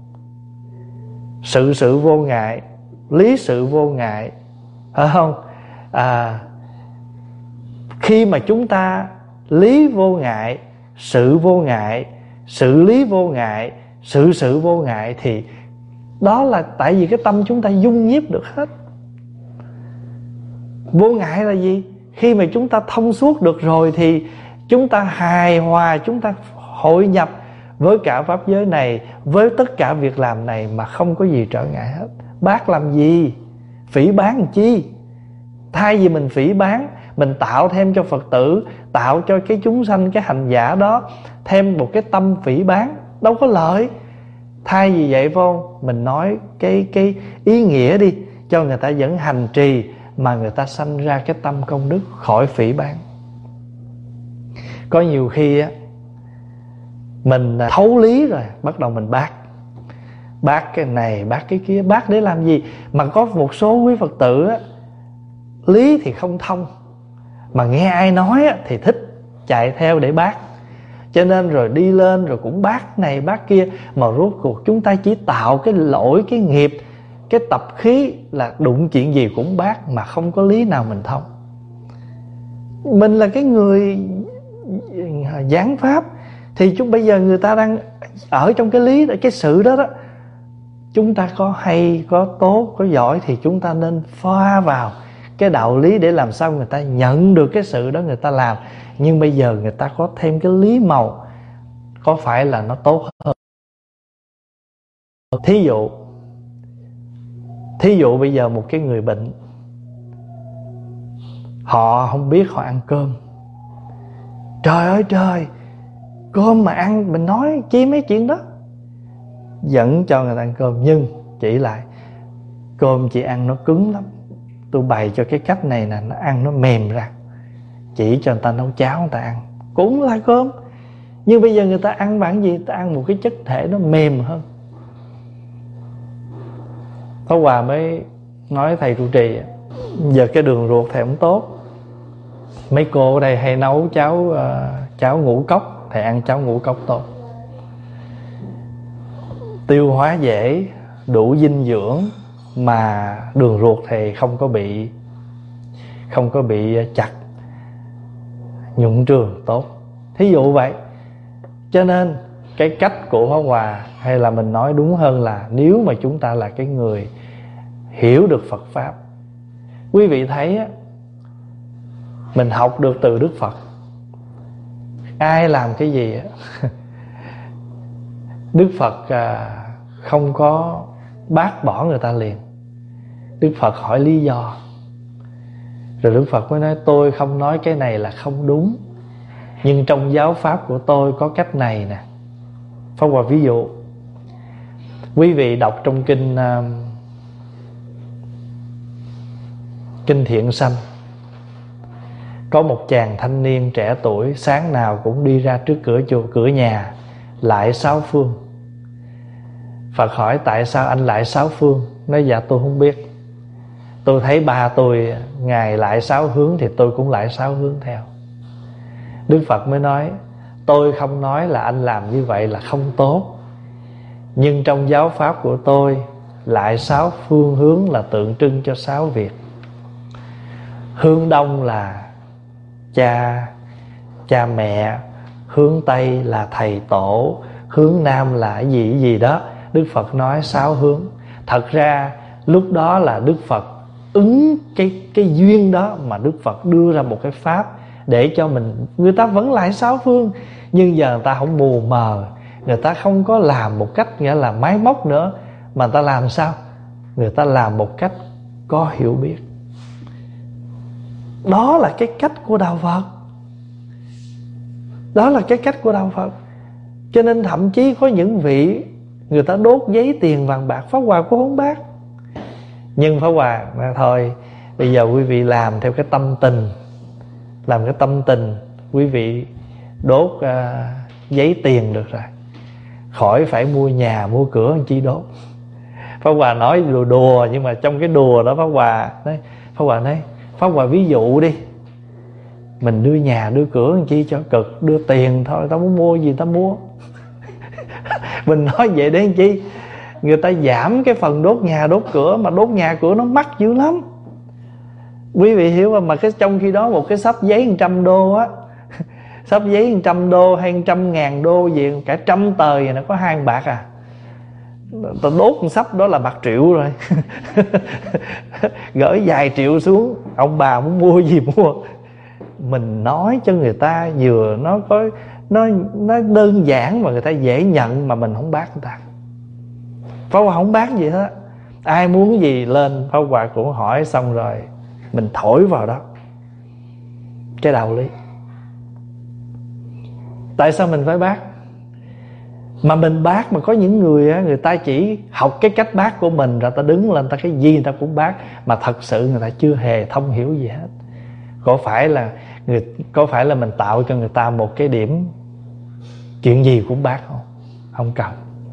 sự vô ngại, lý sự vô ngại, phải không? Khi mà chúng ta lý vô ngại, sự vô ngại, sự lý vô ngại, sự vô ngại, thì đó là tại vì cái tâm chúng ta dung nhiếp được hết. Vô ngại là gì? Khi mà chúng ta thông suốt được rồi thì chúng ta hài hòa, chúng ta hội nhập với cả pháp giới này, với tất cả việc làm này mà không có gì trở ngại hết. Bác làm gì? Phỉ báng làm chi? Thay vì mình phỉ báng, mình tạo thêm cho Phật tử, tạo cho cái chúng sanh, cái hành giả đó thêm một cái tâm phỉ báng, đâu có lợi. Thay vì vậy phải không? Mình nói cái ý nghĩa đi, cho người ta vẫn hành trì mà người ta sanh ra cái tâm công đức, khỏi phỉ báng. Có nhiều khi á, mình thấu lý rồi bắt đầu mình bác cái này, bác cái kia. Bác để làm gì? Mà có một số quý Phật tử á, lý thì không thông, mà nghe ai nói á, thì thích chạy theo để bác. Cho nên rồi đi lên rồi cũng bác này bác kia, mà rốt cuộc chúng ta chỉ tạo cái lỗi, cái nghiệp, cái tập khí là đụng chuyện gì cũng bác, mà không có lý nào mình thông. Mình là cái người giảng pháp, thì bây giờ người ta đang ở trong cái lý, cái sự đó đó, chúng ta có hay, có tốt, có giỏi thì chúng ta nên pha vào cái đạo lý để làm sao người ta nhận được cái sự đó người ta làm. Nhưng bây giờ người ta có thêm cái lý màu, có phải là nó tốt hơn? Thí dụ bây giờ một cái người bệnh, họ không biết họ ăn cơm. Trời ơi trời, cơm mà ăn, mình nói chi mấy chuyện đó. Dẫn cho người ta ăn cơm, nhưng chỉ lại cơm chị ăn nó cứng lắm, tôi bày cho cái cách này nè, nó ăn nó mềm ra. Chỉ cho người ta nấu cháo người ta ăn, cũng là cơm. Nhưng bây giờ người ta ăn bằng gì? Ta ăn một cái chất thể nó mềm hơn. Pháp Hòa mới nói thầy trụ trì, giờ cái đường ruột thầy không tốt. Mấy cô ở đây hay nấu cháo ngũ cốc, thầy ăn cháo ngũ cốc tốt, tiêu hóa dễ, đủ dinh dưỡng, mà đường ruột thì không có bị chặt, nhuận trường tốt. Thí dụ vậy. Cho nên cái cách của Pháp Hòa, hay là mình nói đúng hơn là nếu mà chúng ta là cái người hiểu được Phật Pháp, quý vị thấy á, mình học được từ Đức Phật. Ai làm cái gì á, Đức Phật không có bác bỏ người ta liền. Đức Phật hỏi lý do, rồi Đức Phật mới nói tôi không nói cái này là không đúng, nhưng trong giáo pháp của tôi có cách này nè. Pháp Hòa ví dụ, quý vị đọc trong kinh Thiện Sanh, có một chàng thanh niên trẻ tuổi, sáng nào cũng đi ra trước cửa nhà lại 6 phương. Phật hỏi tại sao anh lại 6 phương? Nói dạ tôi không biết, tôi thấy ba tôi ngài lại 6 hướng thì tôi cũng lại 6 hướng theo. Đức Phật mới nói, tôi không nói là anh làm như vậy là không tốt, nhưng trong giáo pháp của tôi, lại 6 phương hướng là tượng trưng cho 6 việc. Hướng đông là cha mẹ, hướng tây là thầy tổ, hướng nam là gì đó. Đức Phật nói 6 hướng. Thật ra lúc đó là Đức Phật ứng cái duyên đó mà Đức Phật đưa ra một cái pháp để cho người ta vẫn lại 6 phương, nhưng giờ người ta không mù mờ, người ta không có làm một cách nghĩa là máy móc nữa, mà người ta làm sao? Người ta làm một cách có hiểu biết. Đó là cái cách của đạo Phật. Đó là cái cách của đạo Phật. Cho nên thậm chí có những vị người ta đốt giấy tiền vàng bạc, Pháp Hòa cũng không bác. Nhưng Pháp Hòa thôi, bây giờ quý vị làm theo cái tâm tình. Làm cái tâm tình, quý vị đốt giấy tiền được rồi, khỏi phải mua nhà mua cửa làm chi đốt. Pháp Hòa nói đùa, nhưng mà trong cái đùa đó Pháp Hòa nói Pháp Hòa ví dụ đi, mình đưa nhà đưa cửa làm chi cho cực, đưa tiền thôi, tao muốn mua gì tao mua. Mình nói vậy để làm chi? Người ta giảm cái phần đốt nhà đốt cửa, mà đốt nhà cửa nó mắc dữ lắm. Quý vị hiểu không? Mà trong khi đó một cái xấp giấy 100 đô á, xấp giấy 100 đô hay 100.000 đô gì, cả 100 tờ vậy nó có 2 bạc à. Tao đốt một xấp đó là bạc triệu rồi. Gửi vài triệu xuống, ông bà muốn mua gì mua. mình nói cho người ta vừa nó có nó đơn giản mà người ta dễ nhận, mà mình không bác người ta. Pháp Hòa không bác gì hết. Ai muốn gì lên Pháp Hòa cũng hỏi, xong rồi mình thổi vào đó cái đạo lý. Tại sao mình phải bác? Mà mình bác mà có những người á, người ta chỉ học cái cách bác của mình rồi ta đứng lên ta cái gì người ta cũng bác, mà thật sự người ta chưa hề thông hiểu gì hết. Có phải là mình tạo cho người ta một cái điểm chuyện gì cũng bác không? Không cần.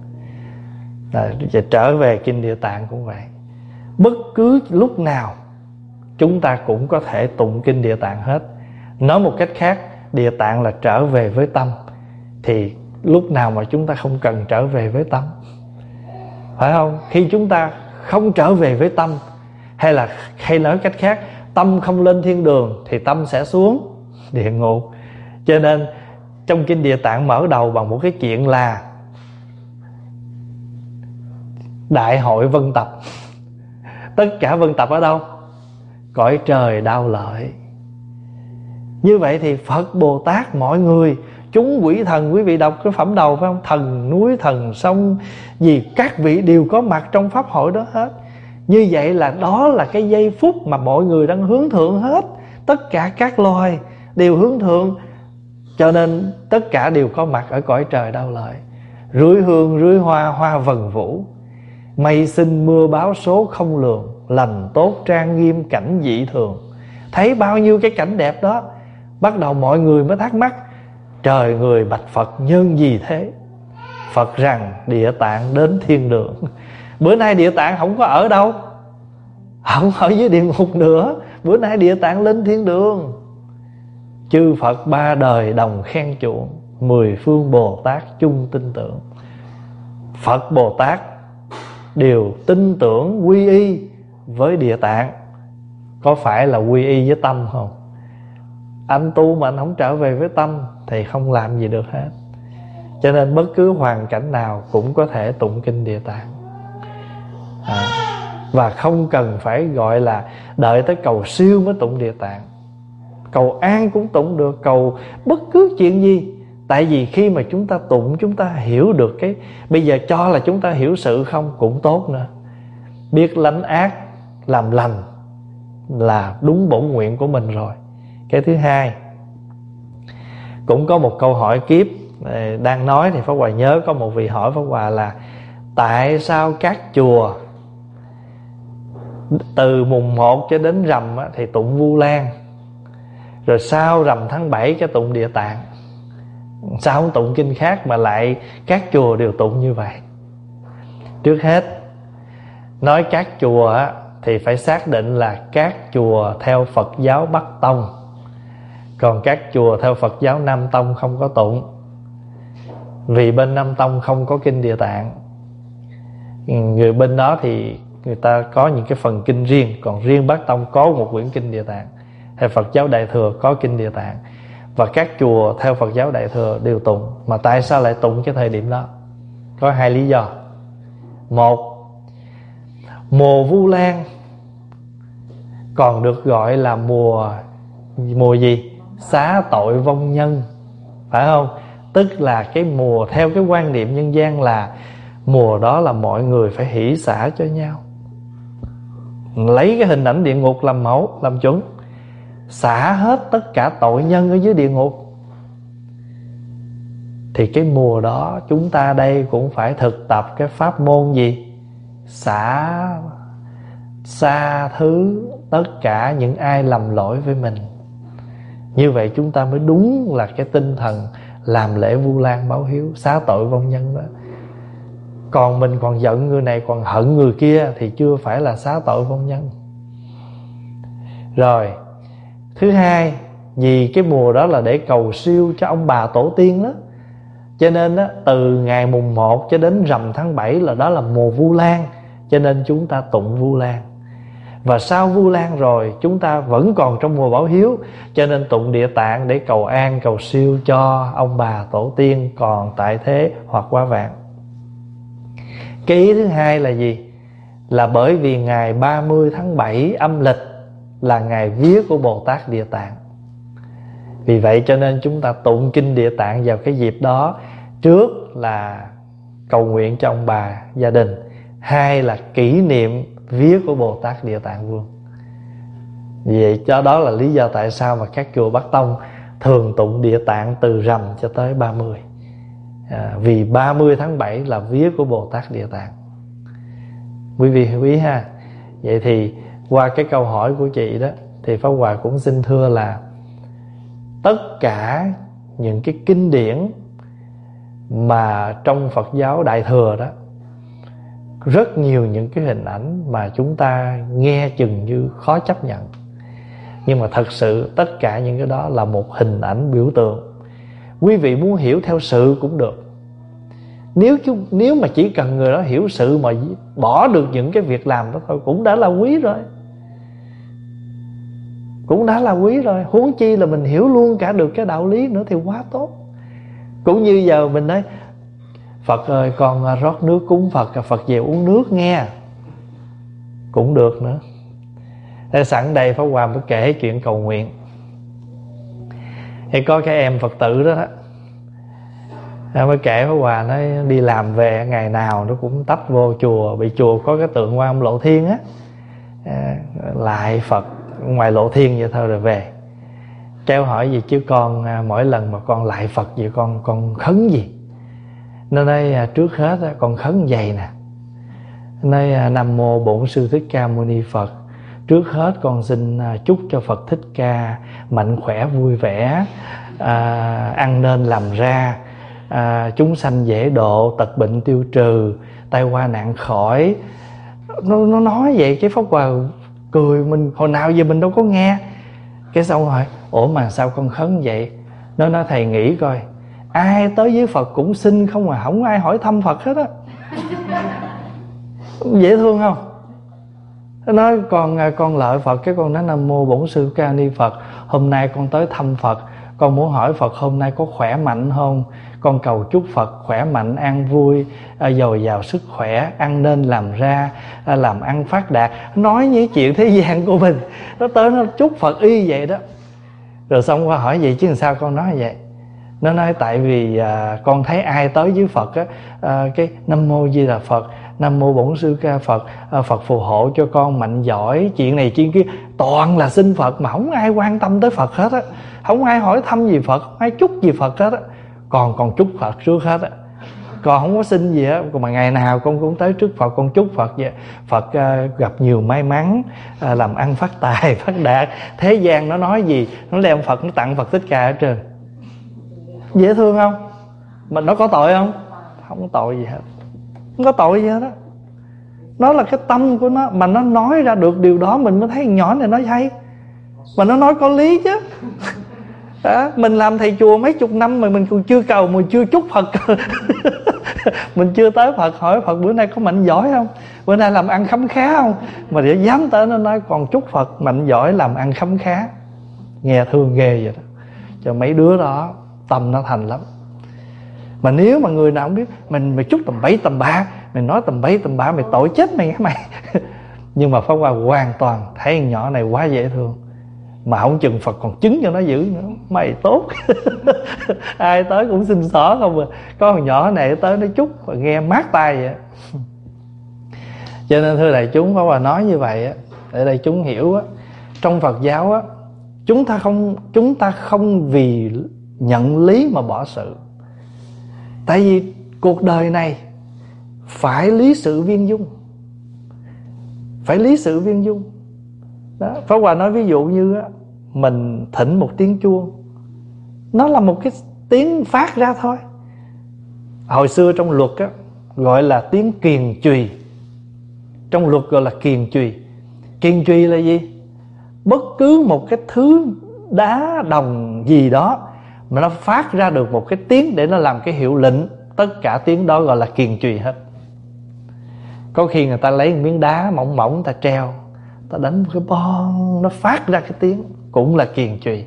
Trở về Kinh Địa Tạng cũng vậy. Bất cứ lúc nào chúng ta cũng có thể tụng Kinh Địa Tạng hết. Nói một cách khác, Địa Tạng là trở về với tâm, thì lúc nào mà chúng ta không cần trở về với tâm, phải không? Khi chúng ta không trở về với tâm, hay nói cách khác, tâm không lên thiên đường thì tâm sẽ xuống địa ngục. Cho nên trong Kinh Địa Tạng mở đầu bằng một cái chuyện là đại hội vân tập. Tất cả vân tập ở đâu? Cõi trời Đao Lợi. Như vậy thì Phật Bồ Tát, mọi người, chúng quỷ thần, quý vị đọc cái phẩm đầu phải không? Thần núi, thần sông gì, các vị đều có mặt trong pháp hội đó hết. Như vậy là đó là cái giây phút mà mọi người đang hướng thượng hết. Tất cả các loài đều hướng thượng, cho nên tất cả đều có mặt ở cõi trời Đao Lợi. Rưới hương rưới hoa, hoa vần vũ, mây sinh mưa báo số không lường, lành tốt trang nghiêm cảnh dị thường. Thấy bao nhiêu cái cảnh đẹp đó, bắt đầu mọi người mới thắc mắc, trời người bạch Phật nhân gì thế? Phật rằng Địa Tạng đến thiên đường. Bữa nay Địa Tạng không có ở đâu, không ở dưới địa ngục nữa. Bữa nay Địa Tạng lên thiên đường. Chư Phật ba đời đồng khen chuộng, 10 phương Bồ Tát chung tin tưởng. Phật Bồ Tát đều tin tưởng quy y với Địa Tạng. Có phải là quy y với tâm không? Anh tu mà anh không trở về với tâm thì không làm gì được hết. Cho nên bất cứ hoàn cảnh nào cũng có thể tụng Kinh Địa Tạng. Và không cần phải gọi là đợi tới cầu siêu mới tụng Địa Tạng. Cầu an cũng tụng được, cầu bất cứ chuyện gì. Tại vì khi mà chúng ta tụng, chúng ta hiểu được cái, bây giờ cho là chúng ta hiểu sự không cũng tốt nữa. Biết lánh ác làm lành là đúng bổn nguyện của mình rồi. Cái thứ hai, cũng có một câu hỏi kiếp đang nói thì Pháp Hòa nhớ có một vị hỏi Pháp Hòa là tại sao các chùa từ mùng 1 cho đến rằm thì tụng Vu Lan, rồi sau rằm tháng 7 cái tụng Địa Tạng, sao không tụng kinh khác mà lại các chùa đều tụng như vậy? Trước hết nói các chùa thì phải xác định là các chùa theo Phật giáo Bắc Tông, còn các chùa theo Phật giáo Nam Tông không có tụng. Vì bên Nam Tông không có Kinh Địa Tạng. Người bên đó thì người ta có những cái phần kinh riêng, còn riêng Bắc Tông có một quyển Kinh Địa Tạng. Theo Phật giáo Đại Thừa có Kinh Địa Tạng. Và các chùa theo Phật giáo Đại Thừa đều tụng. Mà tại sao lại tụng cái thời điểm đó? Có hai lý do. Một, mùa Vu Lan còn được gọi là mùa gì? Xá tội vong nhân, phải không? Tức là cái mùa, theo cái quan niệm nhân gian là mùa đó là mọi người phải hỷ xả cho nhau, lấy cái hình ảnh địa ngục làm mẫu, làm chuẩn, xả hết tất cả tội nhân ở dưới địa ngục. Thì cái mùa đó chúng ta đây cũng phải thực tập cái pháp môn gì? Xả xa thứ tất cả những ai lầm lỗi với mình. Như vậy chúng ta mới đúng là cái tinh thần làm lễ Vu Lan báo hiếu, xá tội vong nhân đó. Còn mình còn giận người này, còn hận người kia thì chưa phải là xá tội vong nhân. Rồi, thứ hai, vì cái mùa đó là để cầu siêu cho ông bà tổ tiên đó, cho nên đó, từ ngày mùng 1 cho đến rằm tháng 7 là đó là mùa Vu Lan, cho nên chúng ta tụng Vu Lan. Và sau Vu Lan rồi chúng ta vẫn còn trong mùa bảo hiếu, cho nên tụng Địa Tạng để cầu an, cầu siêu cho ông bà tổ tiên còn tại thế hoặc quá vãng. Cái ý thứ hai là gì? Là bởi vì ngày 30 tháng 7 âm lịch là ngày vía của Bồ Tát Địa Tạng. Vì vậy cho nên chúng ta tụng kinh Địa Tạng vào cái dịp đó. Trước là cầu nguyện cho ông bà gia đình, hai là kỷ niệm vía của Bồ Tát Địa Tạng Vương. Vì vậy cho đó là lý do tại sao mà các chùa Bắc Tông thường tụng Địa Tạng từ rằm cho tới 30. Vì 30 tháng 7 là vía của Bồ Tát Địa Tạng. Quý vị hiểu ý ha. Vậy thì qua cái câu hỏi của chị đó, thì Pháp Hòa cũng xin thưa là tất cả những cái kinh điển mà trong Phật giáo Đại Thừa đó, rất nhiều những cái hình ảnh mà chúng ta nghe chừng như khó chấp nhận. Nhưng mà thật sự tất cả những cái đó là một hình ảnh biểu tượng. Quý vị muốn hiểu theo sự cũng được. Nếu mà chỉ cần người đó hiểu sự mà bỏ được những cái việc làm đó thôi, cũng đã là quý rồi. Cũng đã là quý rồi. Huống chi là mình hiểu luôn cả được cái đạo lý nữa thì quá tốt. Cũng như giờ mình nói Phật ơi, con rót nước cúng Phật, Phật về uống nước nghe, cũng được nữa. Thế sẵn đây Pháp Hòa mới kể chuyện cầu nguyện. Thì có cái em Phật tử đó mới kể Pháp Hòa, nói đi làm về ngày nào nó cũng tấp vô chùa. Bị chùa có cái tượng Quan Âm Lộ Thiên á, lại Phật ngoài Lộ Thiên vậy thôi rồi về. Cháu hỏi gì chứ con mỗi lần mà con lại Phật vậy con khấn gì? Nó nói trước hết con khấn vậy nè. Nó nói Nam Mô Bổn Sư Thích Ca Mâu Ni Phật. Trước hết con xin chúc cho Phật Thích Ca mạnh khỏe vui vẻ, ăn nên làm ra, chúng sanh dễ độ, tật bệnh tiêu trừ, tai qua nạn khỏi. Nó nói vậy cái Pháp Hòa cười, mình hồi nào giờ mình đâu có nghe. Cái xong hỏi ủa mà sao con khấn vậy? Nó nói thầy nghĩ coi, ai tới với Phật cũng xin không mà không ai hỏi thăm Phật hết á. Dễ thương không? Nó nói con lợi Phật, cái con nói Nam Mô Bổn Sư Ca Ni Phật, hôm nay con tới thăm Phật, con muốn hỏi Phật hôm nay có khỏe mạnh không? Con cầu chúc Phật khỏe mạnh, an vui, dồi dào sức khỏe, ăn nên làm ra, làm ăn phát đạt. Nói những chuyện thế gian của mình, nó tới nó chúc Phật y vậy đó. Rồi xong qua hỏi vậy chứ làm sao con nói vậy? Nó nói tại vì con thấy ai tới với Phật á, cái Nam Mô Di Đà Phật, Nam Mô Bổn Sư Ca Phật, Phật phù hộ cho con mạnh giỏi, chuyện này chuyện kia, toàn là xin Phật mà không ai quan tâm tới Phật hết á, không ai hỏi thăm gì Phật, không ai chúc gì Phật hết á. Còn chúc Phật trước hết á, còn không có xin gì á. Mà ngày nào con cũng tới trước Phật, con chúc Phật vậy, Phật gặp nhiều may mắn, làm ăn phát tài phát đạt. Thế gian nó nói gì nó đem Phật, nó tặng Phật Thích Ca hết trơn. Dễ thương không? Mà nó có tội không? Không có tội gì hết, không có tội gì hết á. Nó là cái tâm của nó, mà nó nói ra được điều đó mình mới thấy nhỏ này nói hay. Mà nó nói có lý chứ. Mình làm thầy chùa mấy chục năm mà mình còn chưa cầu, mình chưa chúc Phật. Mình chưa tới Phật hỏi Phật bữa nay có mạnh giỏi không, bữa nay làm ăn khấm khá không, mà để dám tới nó nói còn chúc Phật mạnh giỏi làm ăn khấm khá. Nghe thương ghê vậy đó. Cho mấy đứa đó tâm nó thành lắm. Mà nếu mà người nào không biết mày chúc tầm bậy tầm bạ, mày nói tầm bậy tầm bạ, mày tội chết mày hả mày. Nhưng mà Pháp Hòa hoàn toàn thấy con nhỏ này quá dễ thương, mà không chừng Phật còn chứng cho nó dữ nữa. Mày tốt. Ai tới cũng xin xỏ không à. Có con nhỏ này tới nó chúc và nghe mát tai vậy. Cho nên thưa đại chúng, Pháp Hòa nói như vậy á, để đại chúng hiểu á, trong Phật giáo á, chúng ta không vì nhận lý mà bỏ sự. Tại vì cuộc đời này phải lý sự viên dung, phải lý sự viên dung đó. Pháp Hòa nói ví dụ như á, mình thỉnh một tiếng chuông, nó là một cái tiếng phát ra thôi. Hồi xưa trong luật á, gọi là tiếng kiền chùy. Trong luật gọi là kiền chùy. Kiền chùy là gì? Bất cứ một cái thứ đá đồng gì đó mà nó phát ra được một cái tiếng để nó làm cái hiệu lệnh, tất cả tiếng đó gọi là kiền chùy hết. Có khi người ta lấy một miếng đá mỏng mỏng, người ta treo, ta đánh một cái bon, nó phát ra cái tiếng, cũng là kiền chùy.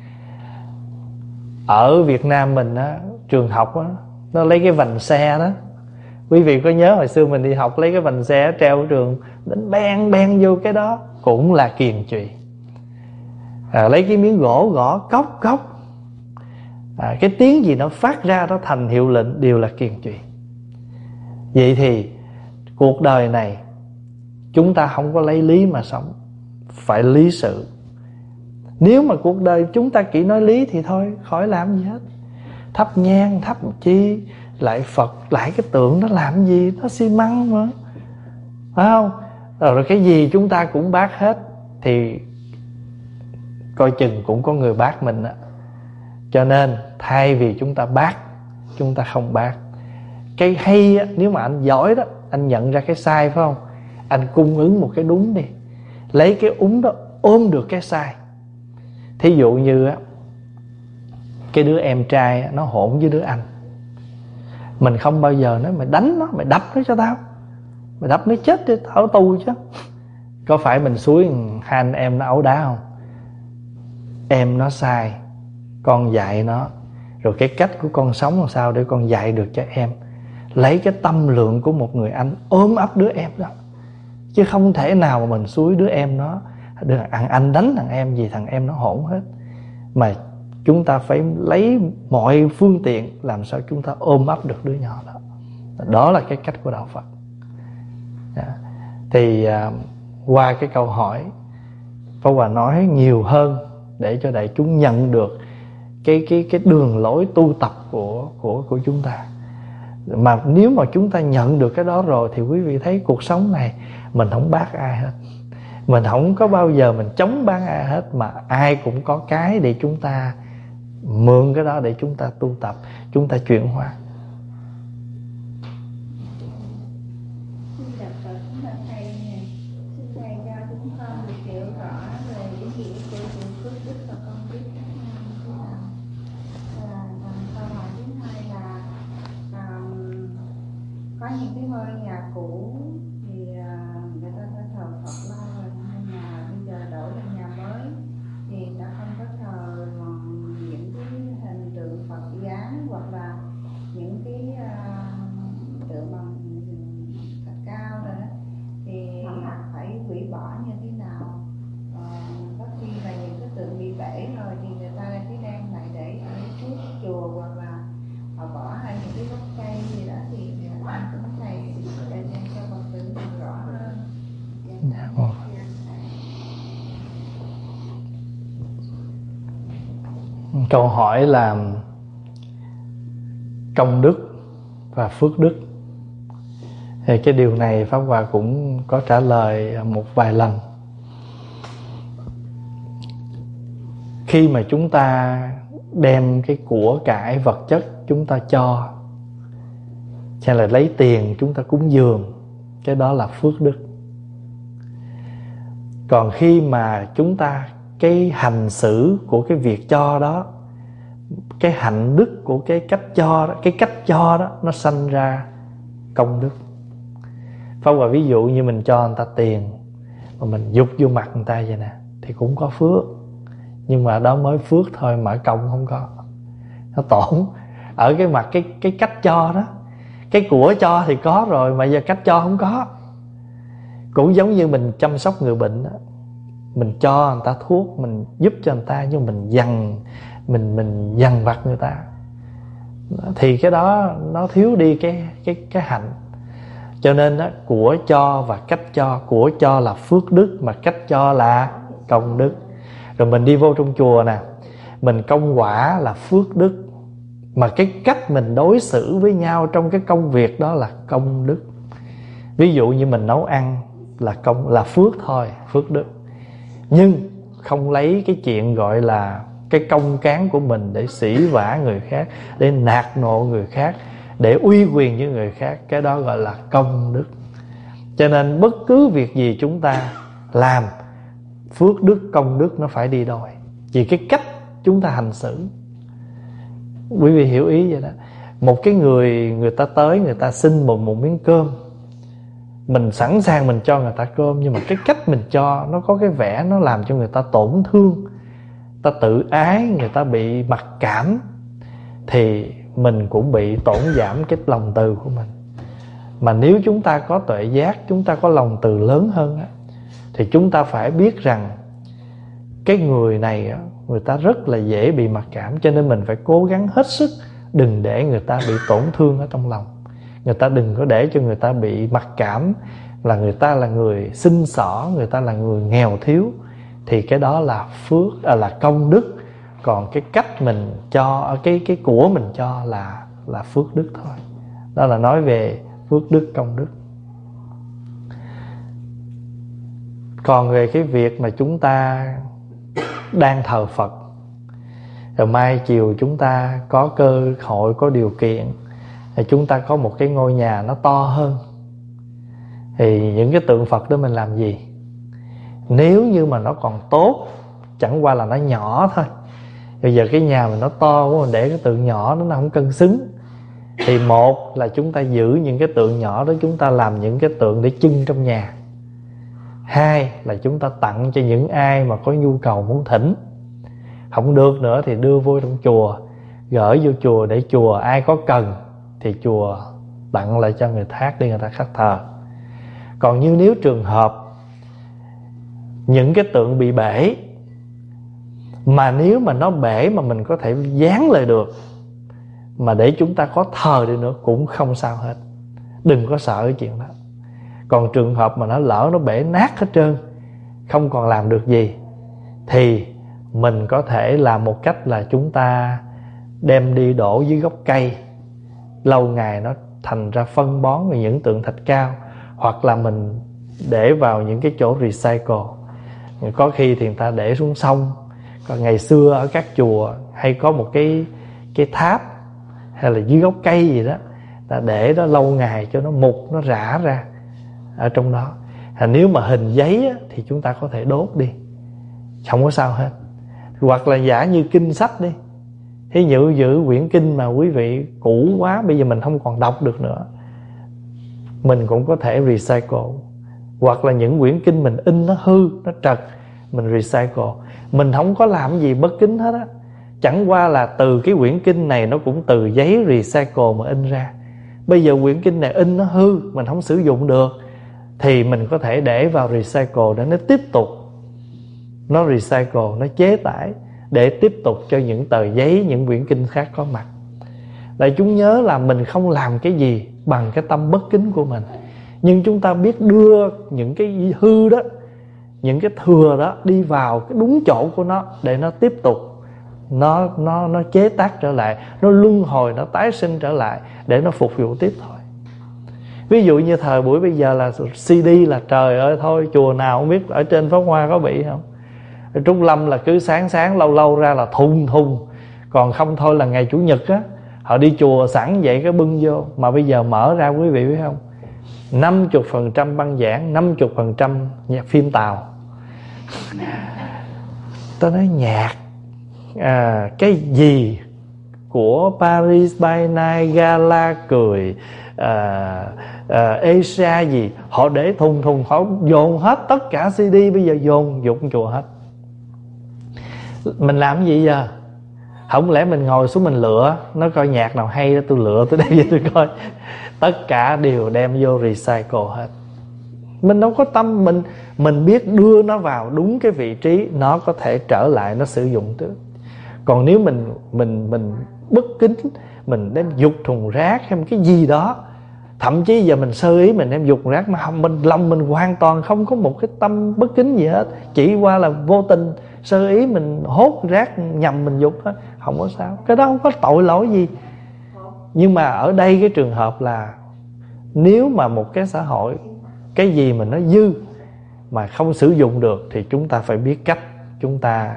Ở Việt Nam mình á, trường học á, nó lấy cái vành xe đó. Quý vị có nhớ hồi xưa mình đi học lấy cái vành xe treo ở trường, đánh beng beng vô cái đó, cũng là kiền chùy. Lấy cái miếng gỗ gõ cốc cốc, Cái tiếng gì nó phát ra đó thành hiệu lệnh đều là kiên trì. Vậy thì cuộc đời này chúng ta không có lấy lý mà sống, phải lý sự. Nếu mà cuộc đời chúng ta chỉ nói lý thì thôi, khỏi làm gì hết. Thắp nhang, thắp chi, lại Phật, lại cái tượng nó làm gì, nó xi măng mà, phải không? Rồi cái gì chúng ta cũng bác hết, thì coi chừng cũng có người bác mình đó. Cho nên thay vì chúng ta bác, chúng ta không bác. Cái hay á, nếu mà anh giỏi đó, anh nhận ra cái sai, phải không? Anh cung ứng một cái đúng đi, lấy cái úng đó ôm được cái sai. Thí dụ như á, cái đứa em trai á, nó hỗn với đứa anh, mình không bao giờ nói mày đánh nó, mày đập nó cho tao, mày đập nó chết đi, tao ở tù chứ. Có phải mình xúi hai anh em nó ấu đá không? Em nó sai, con dạy nó, rồi cái cách của con sống làm sao để con dạy được cho em. Lấy cái tâm lượng của một người anh ôm ấp đứa em đó, chứ không thể nào mà mình xúi đứa em nó, anh đánh thằng em gì, thằng em nó hỗn hết. Mà chúng ta phải lấy mọi phương tiện làm sao chúng ta ôm ấp được đứa nhỏ đó. Đó là cái cách của Đạo Phật. Thì qua cái câu hỏi, Pháp Hòa nói nhiều hơn để cho đại chúng nhận được cái đường lối tu tập của chúng ta. Mà nếu mà chúng ta nhận được cái đó rồi thì quý vị thấy cuộc sống này mình không bác ai hết, mình không có bao giờ mình chống bán ai hết, mà ai cũng có cái để chúng ta mượn cái đó để chúng ta tu tập, chúng ta chuyển hóa. Có những cái ngôi nhà cũ thì người ta đã thờ Phật lâu rồi, nhưng mà bây giờ đổi thành nhà mới thì đã không có thờ những cái hình tượng Phật dáng hoặc là những cái tượng bằng thạch cao rồi đó, thì phải hủy bỏ như thế nào? Có khi là những cái tượng bị bể rồi thì người ta cái đem lại để ở trước chùa, hoặc là họ bỏ hay những cái gốc cây gì đó, thì anh cũng thầy để cho Phật tử hiểu rõ hơn. Câu hỏi là công đức và phước đức. Thì cái điều này Pháp Hòa cũng có trả lời một vài lần. Khi mà chúng ta đem cái của cải vật chất chúng ta cho, hay là lấy tiền chúng ta cúng dường, cái đó là phước đức. Còn khi mà chúng ta, cái hành xử của cái việc cho đó, cái hạnh đức của cái cách cho đó, cái cách cho đó nó sanh ra công đức. Pháp Hòa ví dụ như mình cho người ta tiền mà mình dục vô mặt người ta vậy nè, thì cũng có phước, nhưng mà đó mới phước thôi, mà công không có. Nó tổn ở cái mặt cái cách cho đó. Cái của cho thì có rồi, mà giờ cách cho không có. Cũng giống như mình chăm sóc người bệnh đó, mình cho người ta thuốc, mình giúp cho người ta, nhưng mình dằn vặt người ta, thì cái đó nó thiếu đi cái hạnh. Cho nên đó, của cho và cách cho, của cho là phước đức, mà cách cho là công đức. Rồi mình đi vô trong chùa nè, mình công quả là phước đức, mà cái cách mình đối xử với nhau trong cái công việc đó là công đức. Ví dụ như mình nấu ăn là phước thôi, phước đức. Nhưng không lấy cái chuyện gọi là cái công cán của mình để sỉ vả người khác, để nạt nộ người khác, để uy quyền với người khác, cái đó gọi là công đức. Cho nên bất cứ việc gì chúng ta làm, phước đức, công đức nó phải đi đôi, vì cái cách chúng ta hành xử. Quý vị hiểu ý vậy đó. Một cái người ta tới, người ta xin một miếng cơm, mình sẵn sàng mình cho người ta cơm, nhưng mà cái cách mình cho nó có cái vẻ nó làm cho người ta tổn thương, ta tự ái, người ta bị mặc cảm, thì mình cũng bị tổn giảm cái lòng từ của mình. Mà nếu chúng ta có tuệ giác, chúng ta có lòng từ lớn hơn á, thì chúng ta phải biết rằng cái người này người ta rất là dễ bị mặc cảm, cho nên mình phải cố gắng hết sức đừng để người ta bị tổn thương ở trong lòng. Người ta đừng có để cho người ta bị mặc cảm là người ta là người xinh xỏ, người ta là người nghèo thiếu, thì cái đó là phước, là công đức. Còn cái cách mình cho, cái của mình cho là phước đức thôi. Đó là nói về phước đức, công đức. Còn về cái việc mà chúng ta đang thờ Phật, rồi mai chiều chúng ta có cơ hội, có điều kiện, thì chúng ta có một cái ngôi nhà nó to hơn, thì những cái tượng Phật đó mình làm gì? Nếu như mà nó còn tốt, chẳng qua là nó nhỏ thôi. Bây giờ cái nhà mình nó to quá, mình để cái tượng nhỏ nó không cân xứng, thì một là chúng ta giữ những cái tượng nhỏ đó, chúng ta làm những cái tượng để trưng trong nhà. Hai là chúng ta tặng cho những ai mà có nhu cầu muốn thỉnh. Không được nữa thì đưa vô trong chùa, gửi vô chùa để chùa ai có cần thì chùa tặng lại cho người khác để người ta khắc thờ. Còn như nếu trường hợp những cái tượng bị bể, mà nếu mà nó bể mà mình có thể dán lại được, mà để chúng ta có thờ đi nữa cũng không sao hết. Đừng có sợ cái chuyện đó. Còn trường hợp mà nó lỡ nó bể nát hết trơn, không còn làm được gì, thì mình có thể làm một cách là chúng ta đem đi đổ dưới gốc cây, lâu ngày nó thành ra phân bón với những tượng thạch cao. Hoặc là mình để vào những cái chỗ recycle. Có khi thì người ta để xuống sông. Còn ngày xưa ở các chùa hay có một cái tháp hay là dưới gốc cây gì đó, ta để đó lâu ngày cho nó mục, nó rã ra ở trong đó. Nếu mà hình giấy thì chúng ta có thể đốt đi, không có sao hết. Hoặc là giả như kinh sách đi, thí dụ giữ quyển kinh mà quý vị cũ quá, bây giờ mình không còn đọc được nữa, mình cũng có thể recycle. Hoặc là những quyển kinh mình in nó hư, nó trật, mình recycle. Mình không có làm gì bất kính hết á. Chẳng qua là từ cái quyển kinh này nó cũng từ giấy recycle mà in ra. Bây giờ quyển kinh này in nó hư, mình không sử dụng được, thì mình có thể để vào recycle để nó tiếp tục, nó recycle, nó chế tải để tiếp tục cho những tờ giấy, những quyển kinh khác có mặt. Lại chúng nhớ là mình không làm cái gì bằng cái tâm bất kính của mình, nhưng chúng ta biết đưa những cái hư đó, những cái thừa đó đi vào cái đúng chỗ của nó để nó tiếp tục nó chế tác trở lại, nó luân hồi, nó tái sinh trở lại để nó phục vụ tiếp thôi. Ví dụ như thời buổi bây giờ là CD là trời ơi thôi, chùa nào không biết ở trên Pháp Hoa có bị không? Ở Trúc Lâm là cứ sáng lâu lâu ra là thùng. Còn không thôi là ngày Chủ nhật á, họ đi chùa sẵn vậy cái bưng vô. Mà bây giờ mở ra quý vị biết không, 50% băng giảng, 50% nhạc phim Tàu. Tôi nói nhạc cái gì của Paris by Night, Gala cười, Asia gì, họ để thùng, họ dồn hết tất cả CD, bây giờ dồn dụng chùa hết. Mình làm gì giờ? Không lẽ mình ngồi xuống mình lựa, nó coi nhạc nào hay đó tôi lựa, tôi đem vô tôi coi. Tất cả đều đem vô recycle hết. Mình đâu có tâm, mình biết đưa nó vào đúng cái vị trí, nó có thể trở lại, nó sử dụng được. Còn nếu mình bất kính, mình đem dục thùng rác hay cái gì đó, thậm chí giờ mình sơ ý mình đem dục rác mà lòng mình hoàn toàn không có một cái tâm bất kính gì hết, chỉ qua là vô tình sơ ý mình hốt rác nhầm mình dục hết, không có sao, cái đó không có tội lỗi gì. Nhưng mà ở đây cái trường hợp là nếu mà một cái xã hội, cái gì mà nó dư mà không sử dụng được thì chúng ta phải biết cách, chúng ta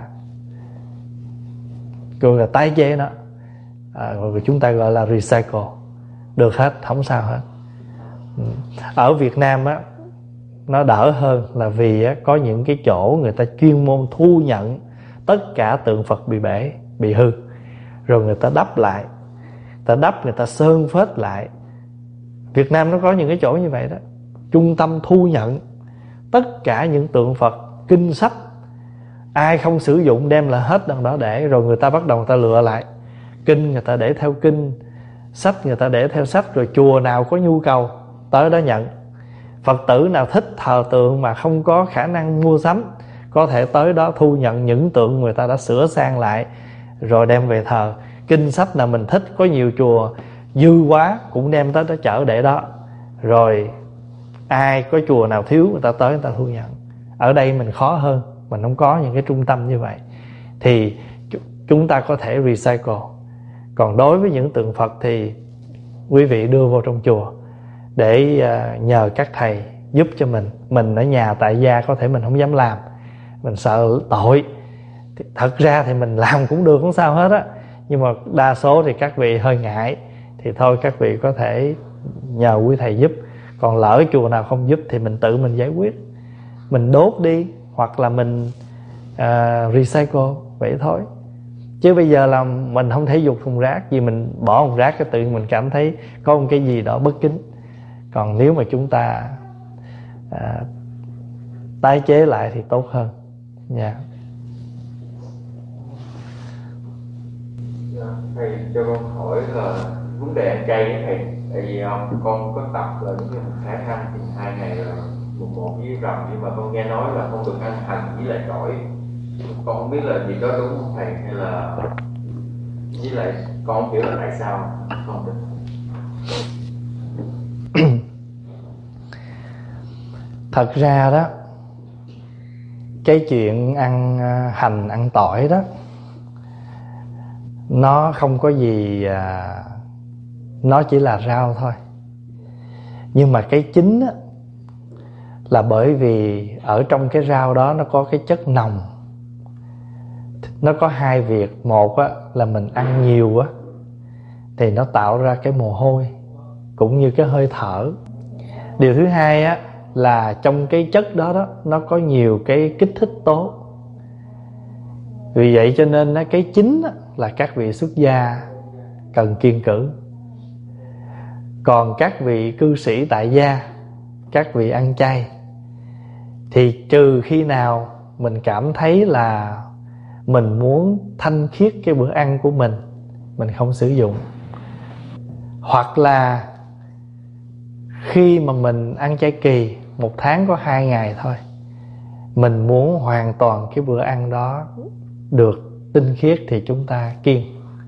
gọi là tái chế nó, chúng ta gọi là recycle, được hết, không sao hết. Ở Việt Nam á, nó đỡ hơn là vì á, có những cái chỗ người ta chuyên môn thu nhận tất cả tượng Phật bị bể, bị hư, rồi người ta đắp lại, người ta sơn phết lại. Việt Nam nó có những cái chỗ như vậy đó, trung tâm thu nhận tất cả những tượng Phật, kinh sách, ai không sử dụng đem lại hết đằng đó để, rồi người ta bắt đầu người ta lựa lại. Kinh người ta để theo kinh, sách người ta để theo sách, rồi chùa nào có nhu cầu tới đó nhận. Phật tử nào thích thờ tượng mà không có khả năng mua sắm, có thể tới đó thu nhận những tượng người ta đã sửa sang lại rồi đem về thờ. Kinh sách nào mình thích, có nhiều chùa dư quá cũng đem tới đó chở để đó, rồi ai có chùa nào thiếu người ta tới người ta thu nhận. Ở đây mình khó hơn, mình không có những cái trung tâm như vậy, thì chúng ta có thể recycle. Còn đối với những tượng Phật thì quý vị đưa vào trong chùa để nhờ các thầy giúp cho mình. Mình ở nhà tại gia có thể mình không dám làm, mình sợ tội. Thật ra thì mình làm cũng được, không sao hết á, nhưng mà đa số thì các vị hơi ngại, thì thôi các vị có thể nhờ quý thầy giúp. Còn lỡ chùa nào không giúp thì mình tự mình giải quyết, mình đốt đi hoặc là mình recycle vậy thôi. Chứ bây giờ là mình không thể dục thùng rác, vì mình bỏ thùng rác cái tự mình cảm thấy có một cái gì đó bất kính. Còn nếu mà chúng ta tái chế lại thì tốt hơn nha. Thầy cho con hỏi là vấn đề ăn chay ấy thầy. Tại vì con có tập là những cái tháng ăn thì 2 ngày là mùng 1 với rằm, nhưng mà con nghe nói là không được ăn hành với lại tỏi. Con không biết là gì đó đúng không thầy, hay là với lại con không hiểu là tại sao không được. Thật ra đó, cái chuyện ăn hành, ăn tỏi đó, nó không có gì, nó chỉ là rau thôi. Nhưng mà cái chính á, là bởi vì ở trong cái rau đó nó có cái chất nồng. Nó có hai việc. Một á, là mình ăn nhiều á thì nó tạo ra cái mồ hôi cũng như cái hơi thở. Điều thứ hai á, là trong cái chất đó đó nó có nhiều cái kích thích tố. Vì vậy cho nên cái chính á, là các vị xuất gia cần kiêng cữ. Còn các vị cư sĩ tại gia, các vị ăn chay, thì trừ khi nào mình cảm thấy là mình muốn thanh khiết cái bữa ăn của mình không sử dụng. Hoặc là khi mà mình ăn chay kỳ 1 tháng có 2 ngày thôi, mình muốn hoàn toàn cái bữa ăn đó được tinh khiết thì chúng ta kiêng.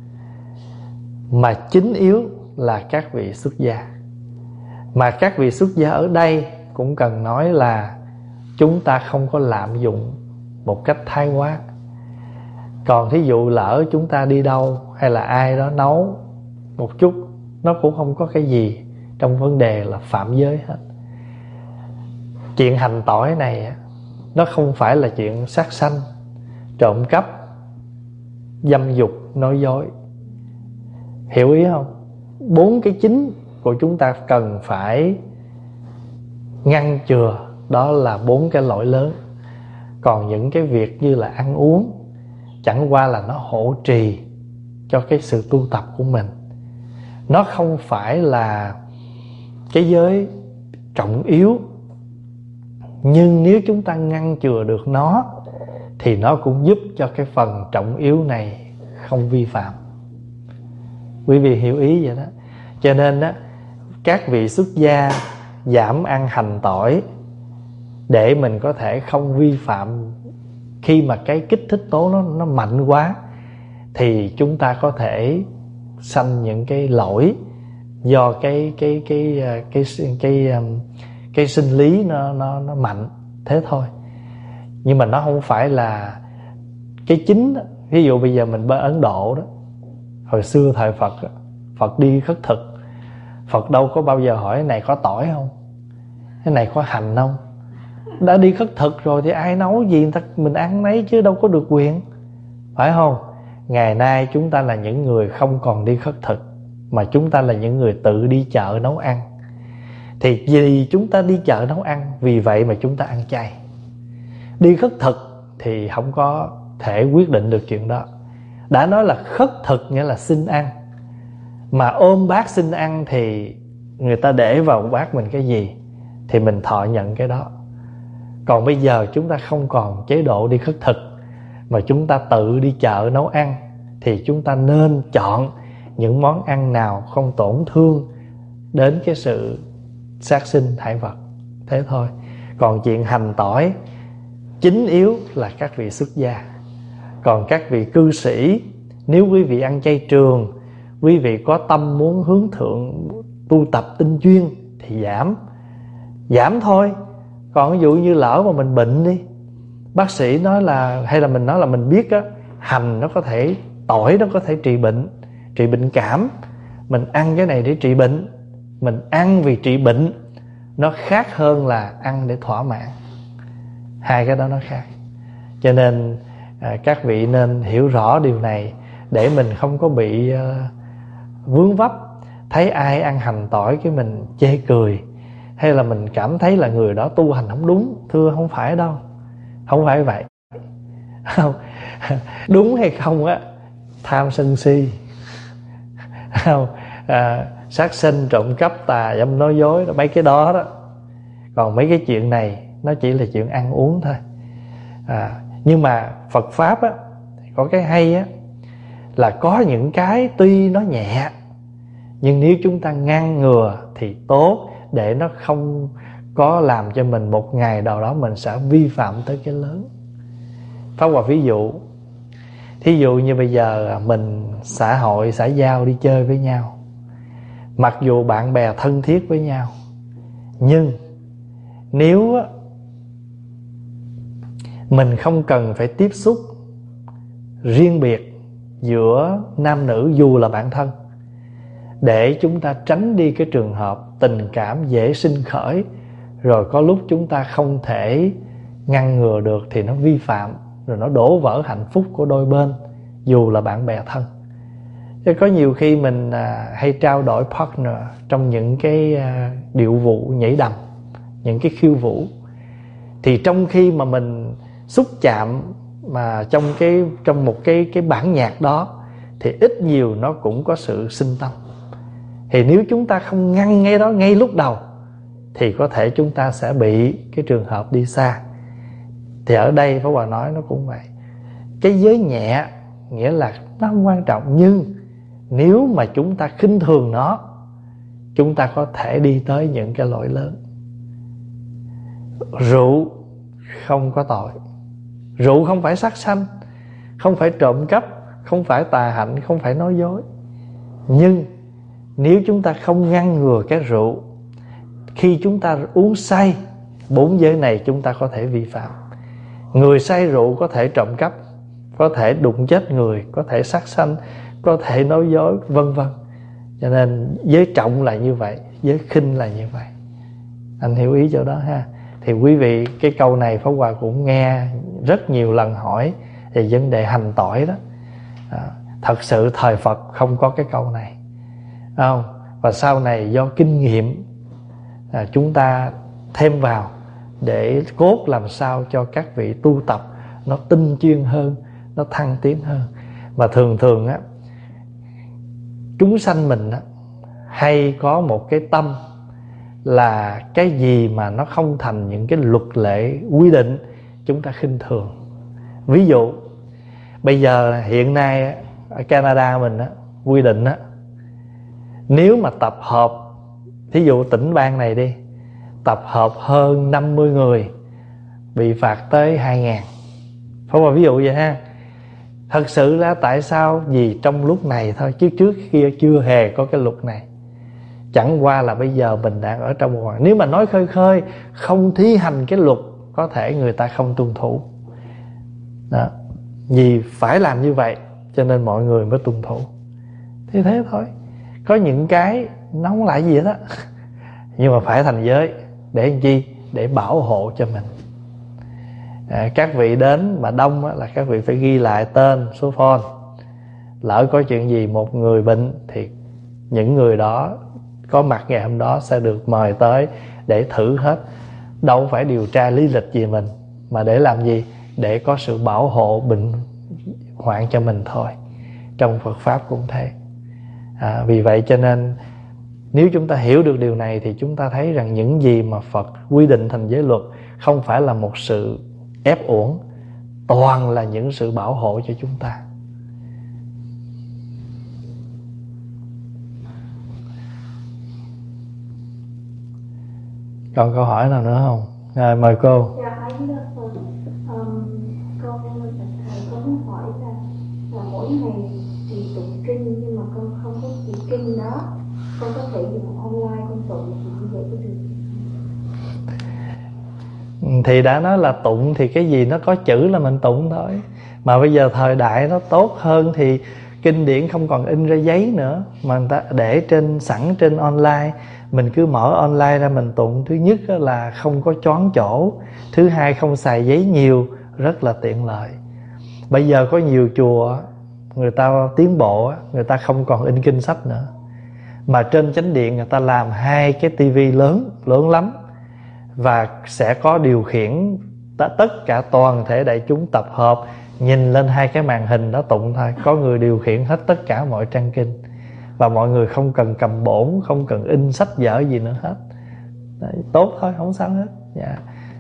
Mà chính yếu là các vị xuất gia. Mà các vị xuất gia ở đây cũng cần nói là chúng ta không có lạm dụng một cách thái quá. Còn thí dụ lỡ chúng ta đi đâu hay là ai đó nấu một chút, nó cũng không có cái gì trong vấn đề là phạm giới hết. Chuyện hành tỏi này nó không phải là chuyện sát sanh, trộm cắp, dâm dục, nói dối. Hiểu ý không? 4 cái chính của chúng ta cần phải ngăn chừa, đó là 4 cái lỗi lớn. Còn những cái việc như là ăn uống chẳng qua là nó hộ trì cho cái sự tu tập của mình. Nó không phải là cái giới trọng yếu, nhưng nếu chúng ta ngăn chừa được nó thì nó cũng giúp cho cái phần trọng yếu này không vi phạm. Quý vị hiểu ý vậy đó. Cho nên đó, các vị xuất gia giảm ăn hành tỏi để mình có thể không vi phạm. Khi mà cái kích thích tố nó mạnh quá thì chúng ta có thể sanh những cái lỗi do cái sinh lý nó mạnh thế thôi. Nhưng mà nó không phải là cái chính đó. Ví dụ bây giờ mình bên Ấn Độ đó, hồi xưa thời Phật, Phật đi khất thực, Phật đâu có bao giờ hỏi cái này có tỏi không, cái này có hành không. Đã đi khất thực rồi thì ai nấu gì mình ăn nấy chứ đâu có được quyền, phải không? Ngày nay chúng ta là những người không còn đi khất thực, mà chúng ta là những người tự đi chợ nấu ăn. Thì vì chúng ta đi chợ nấu ăn, vì vậy mà chúng ta ăn chay. Đi khất thực thì không có thể quyết định được chuyện đó. Đã nói là khất thực nghĩa là xin ăn, mà ôm bát xin ăn thì người ta để vào bát mình cái gì thì mình thọ nhận cái đó. Còn bây giờ chúng ta không còn chế độ đi khất thực, mà chúng ta tự đi chợ nấu ăn, thì chúng ta nên chọn những món ăn nào không tổn thương đến cái sự sát sinh hại vật. Thế thôi. Còn chuyện hành tỏi, chính yếu là các vị xuất gia. Còn các vị cư sĩ, nếu quý vị ăn chay trường, quý vị có tâm muốn hướng thượng tu tập tinh chuyên thì giảm thôi. Còn ví dụ như lỡ mà mình bệnh đi, bác sĩ nói là, hay là mình nói là mình biết á, hành nó có thể, tỏi nó có thể trị bệnh cảm, mình ăn cái này để trị bệnh. Mình ăn vì trị bệnh nó khác hơn là ăn để thỏa mãn. Hai cái đó nó khác. Cho nên các vị nên hiểu rõ điều này để mình không có bị vướng vấp. Thấy ai ăn hành tỏi cái mình chê cười, hay là mình cảm thấy là người đó tu hành không đúng. Thưa không phải đâu, không phải vậy. Không. Đúng hay không á, tham sân si, không, sát sinh trộm cắp tà dâm nói dối, mấy cái đó đó. Còn mấy cái chuyện này nó chỉ là chuyện ăn uống thôi. Nhưng mà Phật Pháp á, có cái hay á, là có những cái tuy nó nhẹ, nhưng nếu chúng ta ngăn ngừa thì tốt, để nó không có làm cho mình một ngày nào đó mình sẽ vi phạm tới cái lớn. Pháp Hòa ví dụ, thí dụ như bây giờ mình xã hội, xã giao đi chơi với nhau, mặc dù bạn bè thân thiết với nhau, nhưng nếu mình không cần phải tiếp xúc riêng biệt giữa nam nữ dù là bạn thân, để chúng ta tránh đi cái trường hợp tình cảm dễ sinh khởi, rồi có lúc chúng ta không thể ngăn ngừa được thì nó vi phạm, rồi nó đổ vỡ hạnh phúc của đôi bên dù là bạn bè thân. Chứ có nhiều khi mình hay trao đổi partner trong những cái điệu vụ nhảy đầm, những cái khiêu vũ, thì trong khi mà mình xúc chạm mà trong một cái bản nhạc đó, thì ít nhiều nó cũng có sự sinh tâm. Thì nếu chúng ta không ngăn ngay đó, ngay lúc đầu, thì có thể chúng ta sẽ bị cái trường hợp đi xa. Thì ở đây Pháp Hòa nói nó cũng vậy. Cái giới nhẹ nghĩa là nó không quan trọng, nhưng nếu mà chúng ta khinh thường nó, chúng ta có thể đi tới những cái lỗi lớn. Rượu không có tội. Rượu không phải sát sanh, không phải trộm cắp, không phải tà hạnh, không phải nói dối. Nhưng nếu chúng ta không ngăn ngừa cái rượu, khi chúng ta uống say, 4 giới này chúng ta có thể vi phạm. Người say rượu có thể trộm cắp, có thể đụng chết người, có thể sát sanh, có thể nói dối, vân vân. Cho nên giới trọng là như vậy, giới khinh là như vậy. Anh hiểu ý chỗ đó ha. Thì quý vị, cái câu này Pháp Hòa cũng nghe rất nhiều lần hỏi về vấn đề hành tỏi đó. Thật sự thời Phật không có cái câu này, không? Và sau này do kinh nghiệm chúng ta thêm vào để cốt làm sao cho các vị tu tập nó tinh chuyên hơn, nó thăng tiến hơn. Mà thường á, chúng sanh mình á, hay có một cái tâm là cái gì mà nó không thành những cái luật lệ quy định, chúng ta khinh thường. Ví dụ bây giờ hiện nay ở Canada mình á, quy định á, nếu mà tập hợp, thí dụ tỉnh bang này đi, tập hợp hơn 50 người bị phạt tới 2.000. Phải là ví dụ vậy ha. Thật sự là tại sao? Vì trong lúc này thôi, chứ trước kia chưa hề có cái luật này. Chẳng qua là bây giờ mình đang ở trong một, nếu mà nói khơi khơi không thi hành cái luật, có thể người ta không tuân thủ đó. Vì phải làm như vậy cho nên mọi người mới tuân thủ. Thì thế thôi. Có những cái nó không lại gì hết á, nhưng mà phải thành giới. Để làm chi? Để bảo hộ cho mình. Các vị đến mà đông á, là các vị phải ghi lại tên, số phone. Lỡ có chuyện gì một người bệnh thì những người đó có mặt ngày hôm đó sẽ được mời tới để thử hết. Đâu phải điều tra lý lịch gì mình, mà để làm gì? Để có sự bảo hộ bệnh hoạn cho mình thôi. Trong Phật Pháp cũng thế. Vì vậy cho nên nếu chúng ta hiểu được điều này thì chúng ta thấy rằng những gì mà Phật quy định thành giới luật không phải là một sự ép uổng, toàn là những sự bảo hộ cho chúng ta. Còn câu hỏi nào nữa không? Rồi, mời cô. Dạ, anh được. mỗi ngày thì tụng kinh, nhưng mà con không có chỉ kinh đó, con có thể dùng online con tụng thì như vậy có được? Thì đã nói là tụng thì cái gì nó có chữ là mình tụng thôi. Mà bây giờ thời đại nó tốt hơn thì kinh điển không còn in ra giấy nữa, mà người ta để sẵn trên online. Mình cứ mở online ra mình tụng. Thứ nhất là không có choáng chỗ, thứ hai không xài giấy nhiều, rất là tiện lợi. Bây giờ có nhiều chùa người ta tiến bộ, người ta không còn in kinh sách nữa, mà trên chánh điện người ta làm 2 cái tivi lớn lắm, và sẽ có điều khiển tất cả toàn thể đại chúng tập hợp nhìn lên 2 cái màn hình đó tụng thôi. Có người điều khiển hết tất cả mọi trang kinh, và mọi người không cần cầm bổn, không cần in sách vở gì nữa hết. Đấy, tốt thôi, không sao hết. Dạ.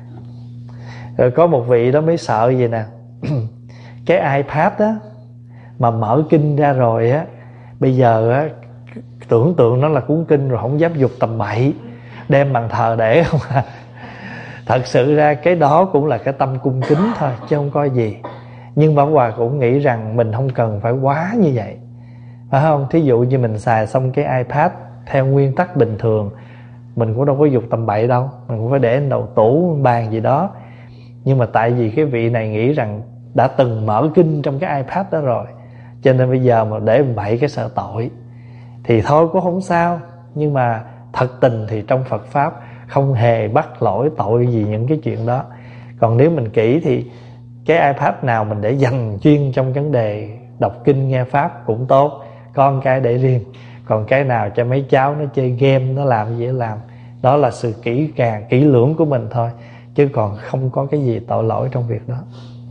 Rồi có một vị đó mới sợ gì nè cái iPad á mà mở kinh ra rồi á, bây giờ á tưởng tượng nó là cuốn kinh rồi, không dám dục tầm bậy, đem bàn thờ để không à. Thật sự ra cái đó cũng là cái tâm cung kính thôi, chứ không có gì. Nhưng Bảo Hòa cũng nghĩ rằng mình không cần phải quá như vậy, phải không? Thí dụ như mình xài xong cái iPad theo nguyên tắc bình thường, mình cũng đâu có dục tầm bậy đâu, mình cũng phải để lên đầu tủ bàn gì đó. Nhưng mà tại vì cái vị này nghĩ rằng đã từng mở kinh trong cái iPad đó rồi, cho nên bây giờ mà để bậy cái sợ tội thì thôi cũng không sao. Nhưng mà thật tình thì trong Phật Pháp không hề bắt lỗi tội gì những cái chuyện đó. Còn nếu mình kỹ thì cái iPad nào mình để dành chuyên trong vấn đề đọc kinh nghe Pháp cũng tốt, con cái để riêng. Còn cái nào cho mấy cháu nó chơi game, nó làm gì nó làm. Đó là sự kỹ lưỡng của mình thôi, chứ còn không có cái gì tội lỗi trong việc đó.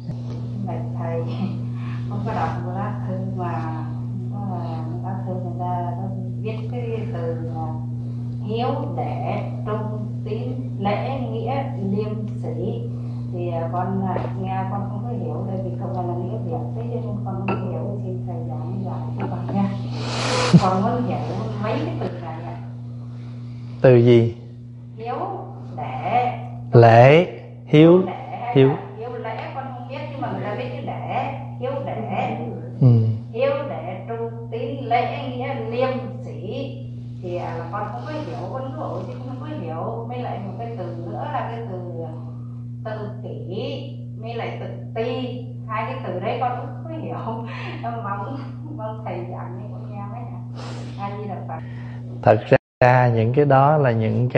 Thầy không có đọc một lá thư mà lá thư người ta viết cái từ hiếu để trung tín lễ nghĩa liêm sĩ, thì con nghe con không có hiểu, tại vì không phải là nghĩa Việt, thế nên con không hiểu, thì xin thầy giảng giải cho con nha. Con muốn hiểu mấy cái từ này ạ. Từ gì? Hiếu để lễ, hiếu hiếu lễ con không biết, nhưng mà người ta viết chữ để, hiếu để hiếu để trung tín lễ nghĩa liêm sĩ, thì con không có hiểu, con cứ ổ chứ không có hiểu. Mới lại một cái từ nữa là cái từ tự kỷ, mới lại tự ti, 2 cái từ đấy con cũng không có hiểu. Mong thầy giảng cho con nghe mấy ạ. A Di Đà Phật. Thật ra những cái đó là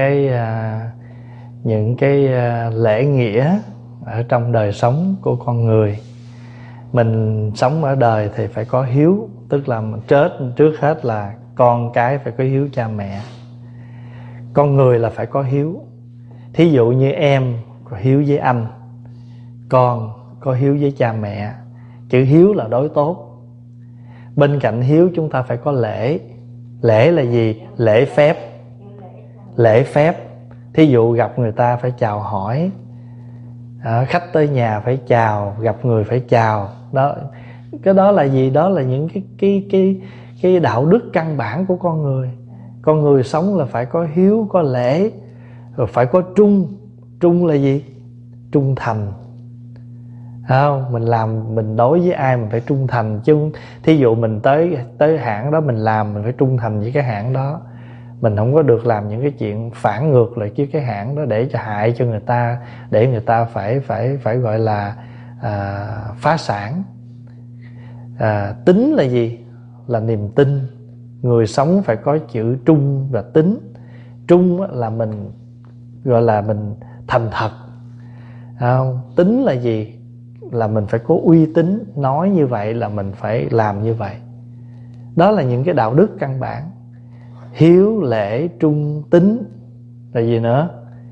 những cái lễ nghĩa ở trong đời sống của con người. Mình sống ở đời thì phải có hiếu, tức là trước hết là con cái phải có hiếu cha mẹ. Con người là phải có hiếu. Thí dụ như em có hiếu với anh, con có hiếu với cha mẹ. Chữ hiếu là đối tốt. Bên cạnh hiếu chúng ta phải có lễ. Lễ là gì? Lễ phép. Lễ phép. Thí dụ gặp người ta phải chào hỏi, khách tới nhà phải chào, gặp người phải chào. Đó, cái đó là gì? Đó là những cái đạo đức căn bản của con người. Con người sống là phải có hiếu, có lễ, rồi phải có trung. Trung là gì? Trung thành. Không, mình đối với ai mình phải trung thành chứ. Thí dụ mình tới hãng đó mình làm, mình phải trung thành với cái hãng đó. Mình không có được làm những cái chuyện phản ngược lại với cái hãng đó để cho hại cho người ta, để người ta phải gọi là phá sản. Tín là gì? Là niềm tin. Người sống phải có chữ trung và tín. Trung là mình gọi là mình thành thật. Tín là gì? Là mình phải có uy tín, nói như vậy là mình phải làm như vậy. Đó là những cái đạo đức căn bản. Hiếu, lễ, trung, tín. Là gì nữa?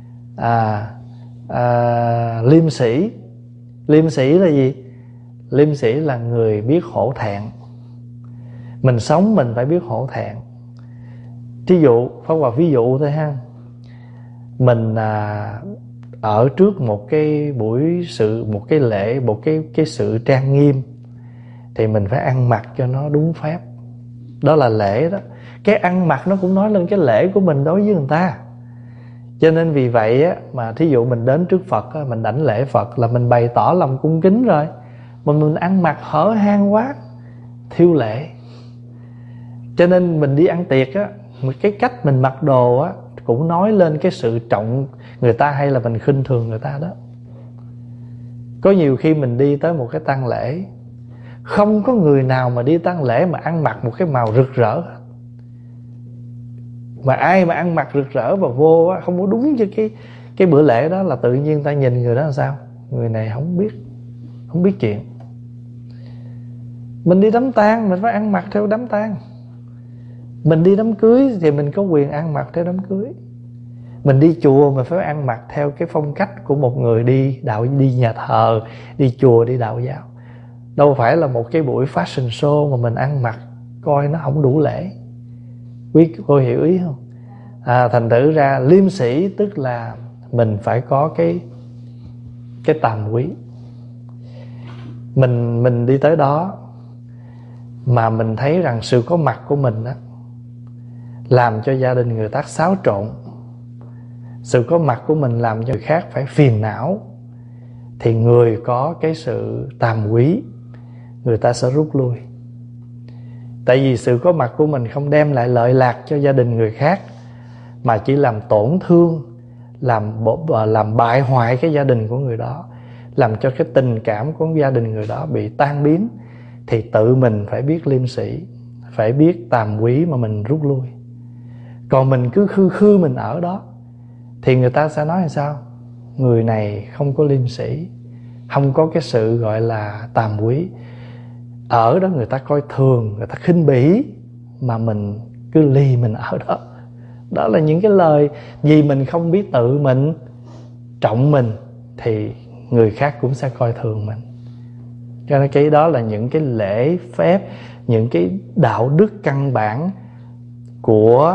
Liêm sĩ. Liêm sĩ là gì? Liêm sĩ là người biết hổ thẹn. Mình sống mình phải biết hổ thẹn. Thí dụ, Pháp Hòa ví dụ thôi ha. Mình ở trước một cái buổi sự, một cái lễ, một cái sự trang nghiêm, thì mình phải ăn mặc cho nó đúng phép. Đó là lễ đó. Cái ăn mặc nó cũng nói lên cái lễ của mình đối với người ta. Cho nên vì vậy á, mà thí dụ mình đến trước Phật á, mình đảnh lễ Phật là mình bày tỏ lòng cung kính rồi. Mà mình ăn mặc hở hang quá, thiếu lễ. Cho nên mình đi ăn tiệc á, một cái cách mình mặc đồ á cũng nói lên cái sự trọng người ta hay là mình khinh thường người ta đó. Có nhiều khi mình đi tới một cái tang lễ, không có người nào mà đi tang lễ mà ăn mặc một cái màu rực rỡ. Mà ai mà ăn mặc rực rỡ và vô á, không có đúng cho cái bữa lễ đó, là tự nhiên ta nhìn người đó là sao? Người này không biết chuyện. Mình đi đám tang mình phải ăn mặc theo đám tang. Mình đi đám cưới thì mình có quyền ăn mặc theo đám cưới. Mình đi chùa mình phải ăn mặc theo cái phong cách của một người đi nhà thờ, đi chùa, đi đạo giáo. Đâu phải là một cái buổi fashion show mà mình ăn mặc coi nó không đủ lễ. Quý cô hiểu ý không? Thành thử ra liêm sĩ tức là mình phải có cái tàm quý. Mình đi tới đó mà mình thấy rằng sự có mặt của mình á làm cho gia đình người ta xáo trộn, sự có mặt của mình làm cho người khác phải phiền não, thì người có cái sự tàm quý người ta sẽ rút lui. Tại vì sự có mặt của mình không đem lại lợi lạc cho gia đình người khác, mà chỉ làm tổn thương, làm bại hoại cái gia đình của người đó, làm cho cái tình cảm của gia đình người đó bị tan biến. Thì tự mình phải biết liêm sĩ, phải biết tàm quý mà mình rút lui. Còn mình cứ khư mình ở đó thì người ta sẽ nói là sao? Người này không có liêm sĩ, không có cái sự gọi là tàm quý. Ở đó người ta coi thường, người ta khinh bỉ, mà mình cứ lì mình ở đó. Đó là những cái lời vì mình không biết tự mình trọng mình thì người khác cũng sẽ coi thường mình. Cho nên cái đó là những cái lễ phép, những cái đạo đức căn bản của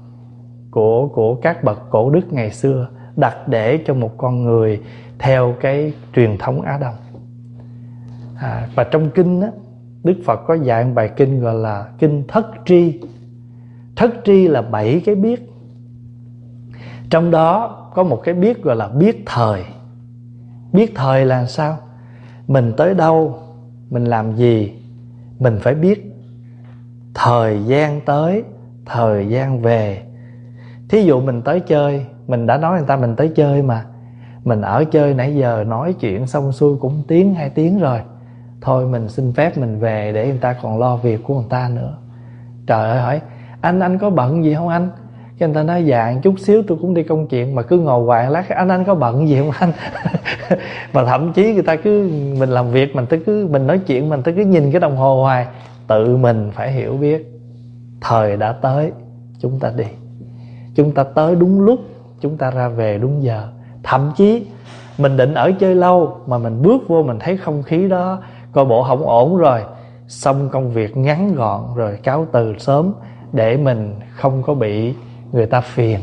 các bậc cổ đức ngày xưa đặt để cho một con người theo cái truyền thống Á Đông. Và trong kinh á, Đức Phật có dạy một bài kinh gọi là kinh Thất Tri. Thất Tri là 7 cái biết. Trong đó có một cái biết gọi là biết thời. Biết thời là sao? Mình tới đâu, mình làm gì, mình phải biết thời gian tới, thời gian về. Thí dụ mình tới chơi, mình đã nói người ta mình tới chơi mà, mình ở chơi nãy giờ nói chuyện xong xuôi cũng tiếng 2 tiếng rồi, thôi mình xin phép mình về để người ta còn lo việc của người ta nữa. Trời ơi, hỏi anh có bận gì không anh? Cái người ta nói dạ chút xíu tôi cũng đi công chuyện, mà cứ ngồi hoài lát anh có bận gì không anh? Mà thậm chí người ta cứ mình làm việc mình nói chuyện mình cứ nhìn cái đồng hồ hoài. Tự mình phải hiểu biết thời đã tới, chúng ta đi, chúng ta tới đúng lúc, chúng ta ra về đúng giờ. Thậm chí mình định ở chơi lâu mà mình bước vô mình thấy không khí đó coi bộ không ổn rồi, xong công việc ngắn gọn rồi cáo từ sớm để mình không có bị người ta phiền.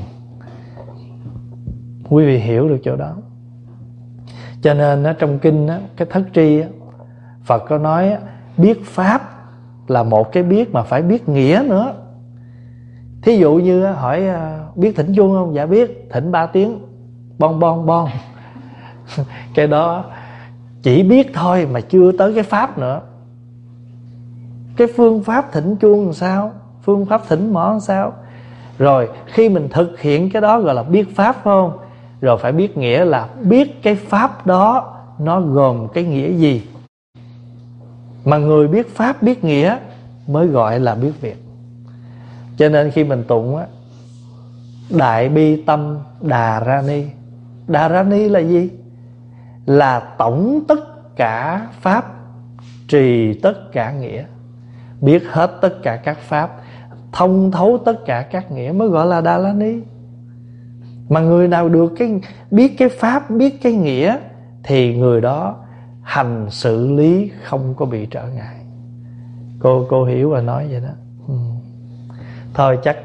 Quý vị hiểu được chỗ đó. Cho nên trong kinh cái Thất Tri Phật có nói biết pháp là một cái biết mà phải biết nghĩa nữa. Thí dụ như hỏi biết thỉnh chuông không? Dạ biết, thỉnh 3 tiếng bon bon bon. Cái đó chỉ biết thôi mà chưa tới cái pháp nữa. Cái phương pháp thỉnh chuông làm sao, phương pháp thỉnh mõ làm sao. Rồi khi mình thực hiện cái đó gọi là biết pháp, phải không? Rồi phải biết nghĩa là biết cái pháp đó nó gồm cái nghĩa gì. Mà người biết pháp biết nghĩa mới gọi là biết việc. Cho nên khi mình tụng á, Đại Bi Tâm Đà Ra Ni. Đà Ra Ni là gì? Là tổng tất cả pháp, trì tất cả nghĩa. Biết hết tất cả các pháp, thông thấu tất cả các nghĩa mới gọi là Đà La Ni. Mà người nào được biết cái pháp, biết cái nghĩa thì người đó hành xử lý không có bị trở ngại. Cô hiểu và nói vậy đó. Thôi chắc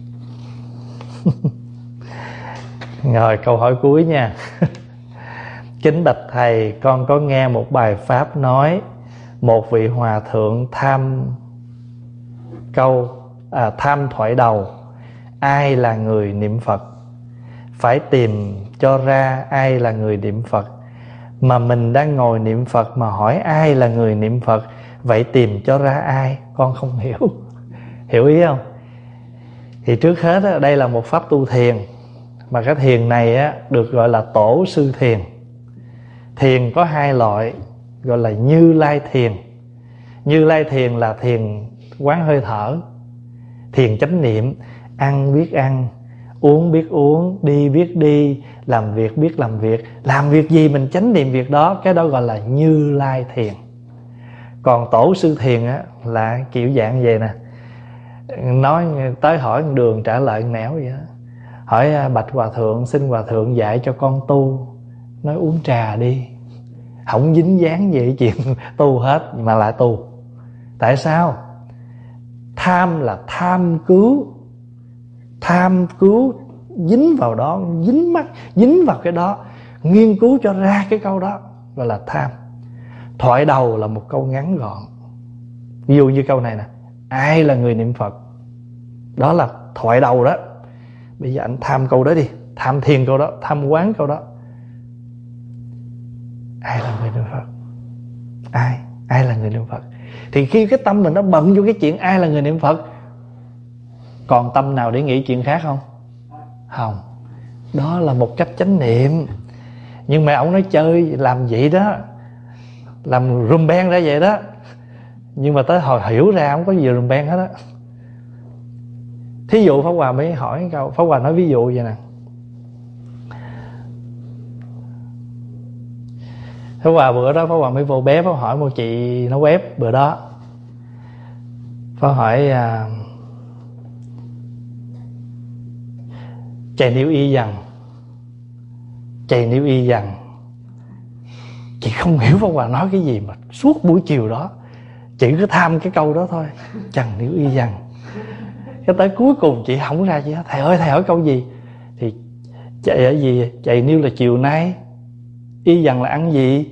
rồi câu hỏi cuối nha. Kính bạch thầy, con có nghe một bài pháp nói một vị hòa thượng tham thoại đầu: ai là người niệm Phật? Phải tìm cho ra ai là người niệm Phật. Mà mình đang ngồi niệm Phật mà hỏi ai là người niệm Phật, vậy tìm cho ra ai? Con không hiểu. Hiểu ý không? Thì trước hết á, đây là một pháp tu thiền, mà cái thiền này á, được gọi là tổ sư thiền. Thiền có hai loại, gọi là Như Lai thiền. Như Lai thiền là thiền quán hơi thở, thiền chánh niệm, ăn biết ăn, uống biết uống, đi biết đi, làm việc biết làm việc. Làm việc gì mình chánh niệm việc đó, cái đó gọi là Như Lai thiền. Còn tổ sư thiền á, là kiểu dạng vậy nè. Nói tới hỏi đường trả lời nẻo vậy đó. Hỏi bạch hòa thượng, xin hòa thượng dạy cho con tu. Nói uống trà đi, không dính dáng gì chuyện tu hết mà lại tu. Tại sao? Tham là tham cứu, dính vào đó, dính mắt, dính vào cái đó, nghiên cứu cho ra cái câu đó, gọi là tham. Thoại đầu là một câu ngắn gọn. Ví dụ như câu này nè: ai là người niệm Phật? Đó là thoại đầu đó. Bây giờ anh tham câu đó đi, tham thiền câu đó, tham quán câu đó. Ai là người niệm Phật? Ai là người niệm Phật? Thì khi cái tâm mình nó bận vô cái chuyện ai là người niệm Phật, còn tâm nào để nghĩ chuyện khác không? Không. Đó là một cách chánh niệm. Nhưng mà ông nói chơi làm vậy đó, làm rùm beng ra vậy đó. Nhưng mà tới hồi hiểu ra không có gì rùm beng hết á. Thí dụ Pháp Hòa mới hỏi một câu, Pháp Hòa nói ví dụ vậy nè. Pháp Hòa bữa đó Pháp Hòa mới vô bếp, Pháp hỏi một chị nấu bếp bữa đó. Pháp hỏi chày niêu y dằn. Chị không hiểu Pháp Hòa nói cái gì mà suốt buổi chiều đó chị cứ tham cái câu đó thôi. Chằng niêu y dằn. Cái tới cuối cùng chị không ra gì hết. Thầy ơi, thầy hỏi câu gì? Thì chạy ở gì? Chạy niêu là chiều nay, y dằn là ăn gì?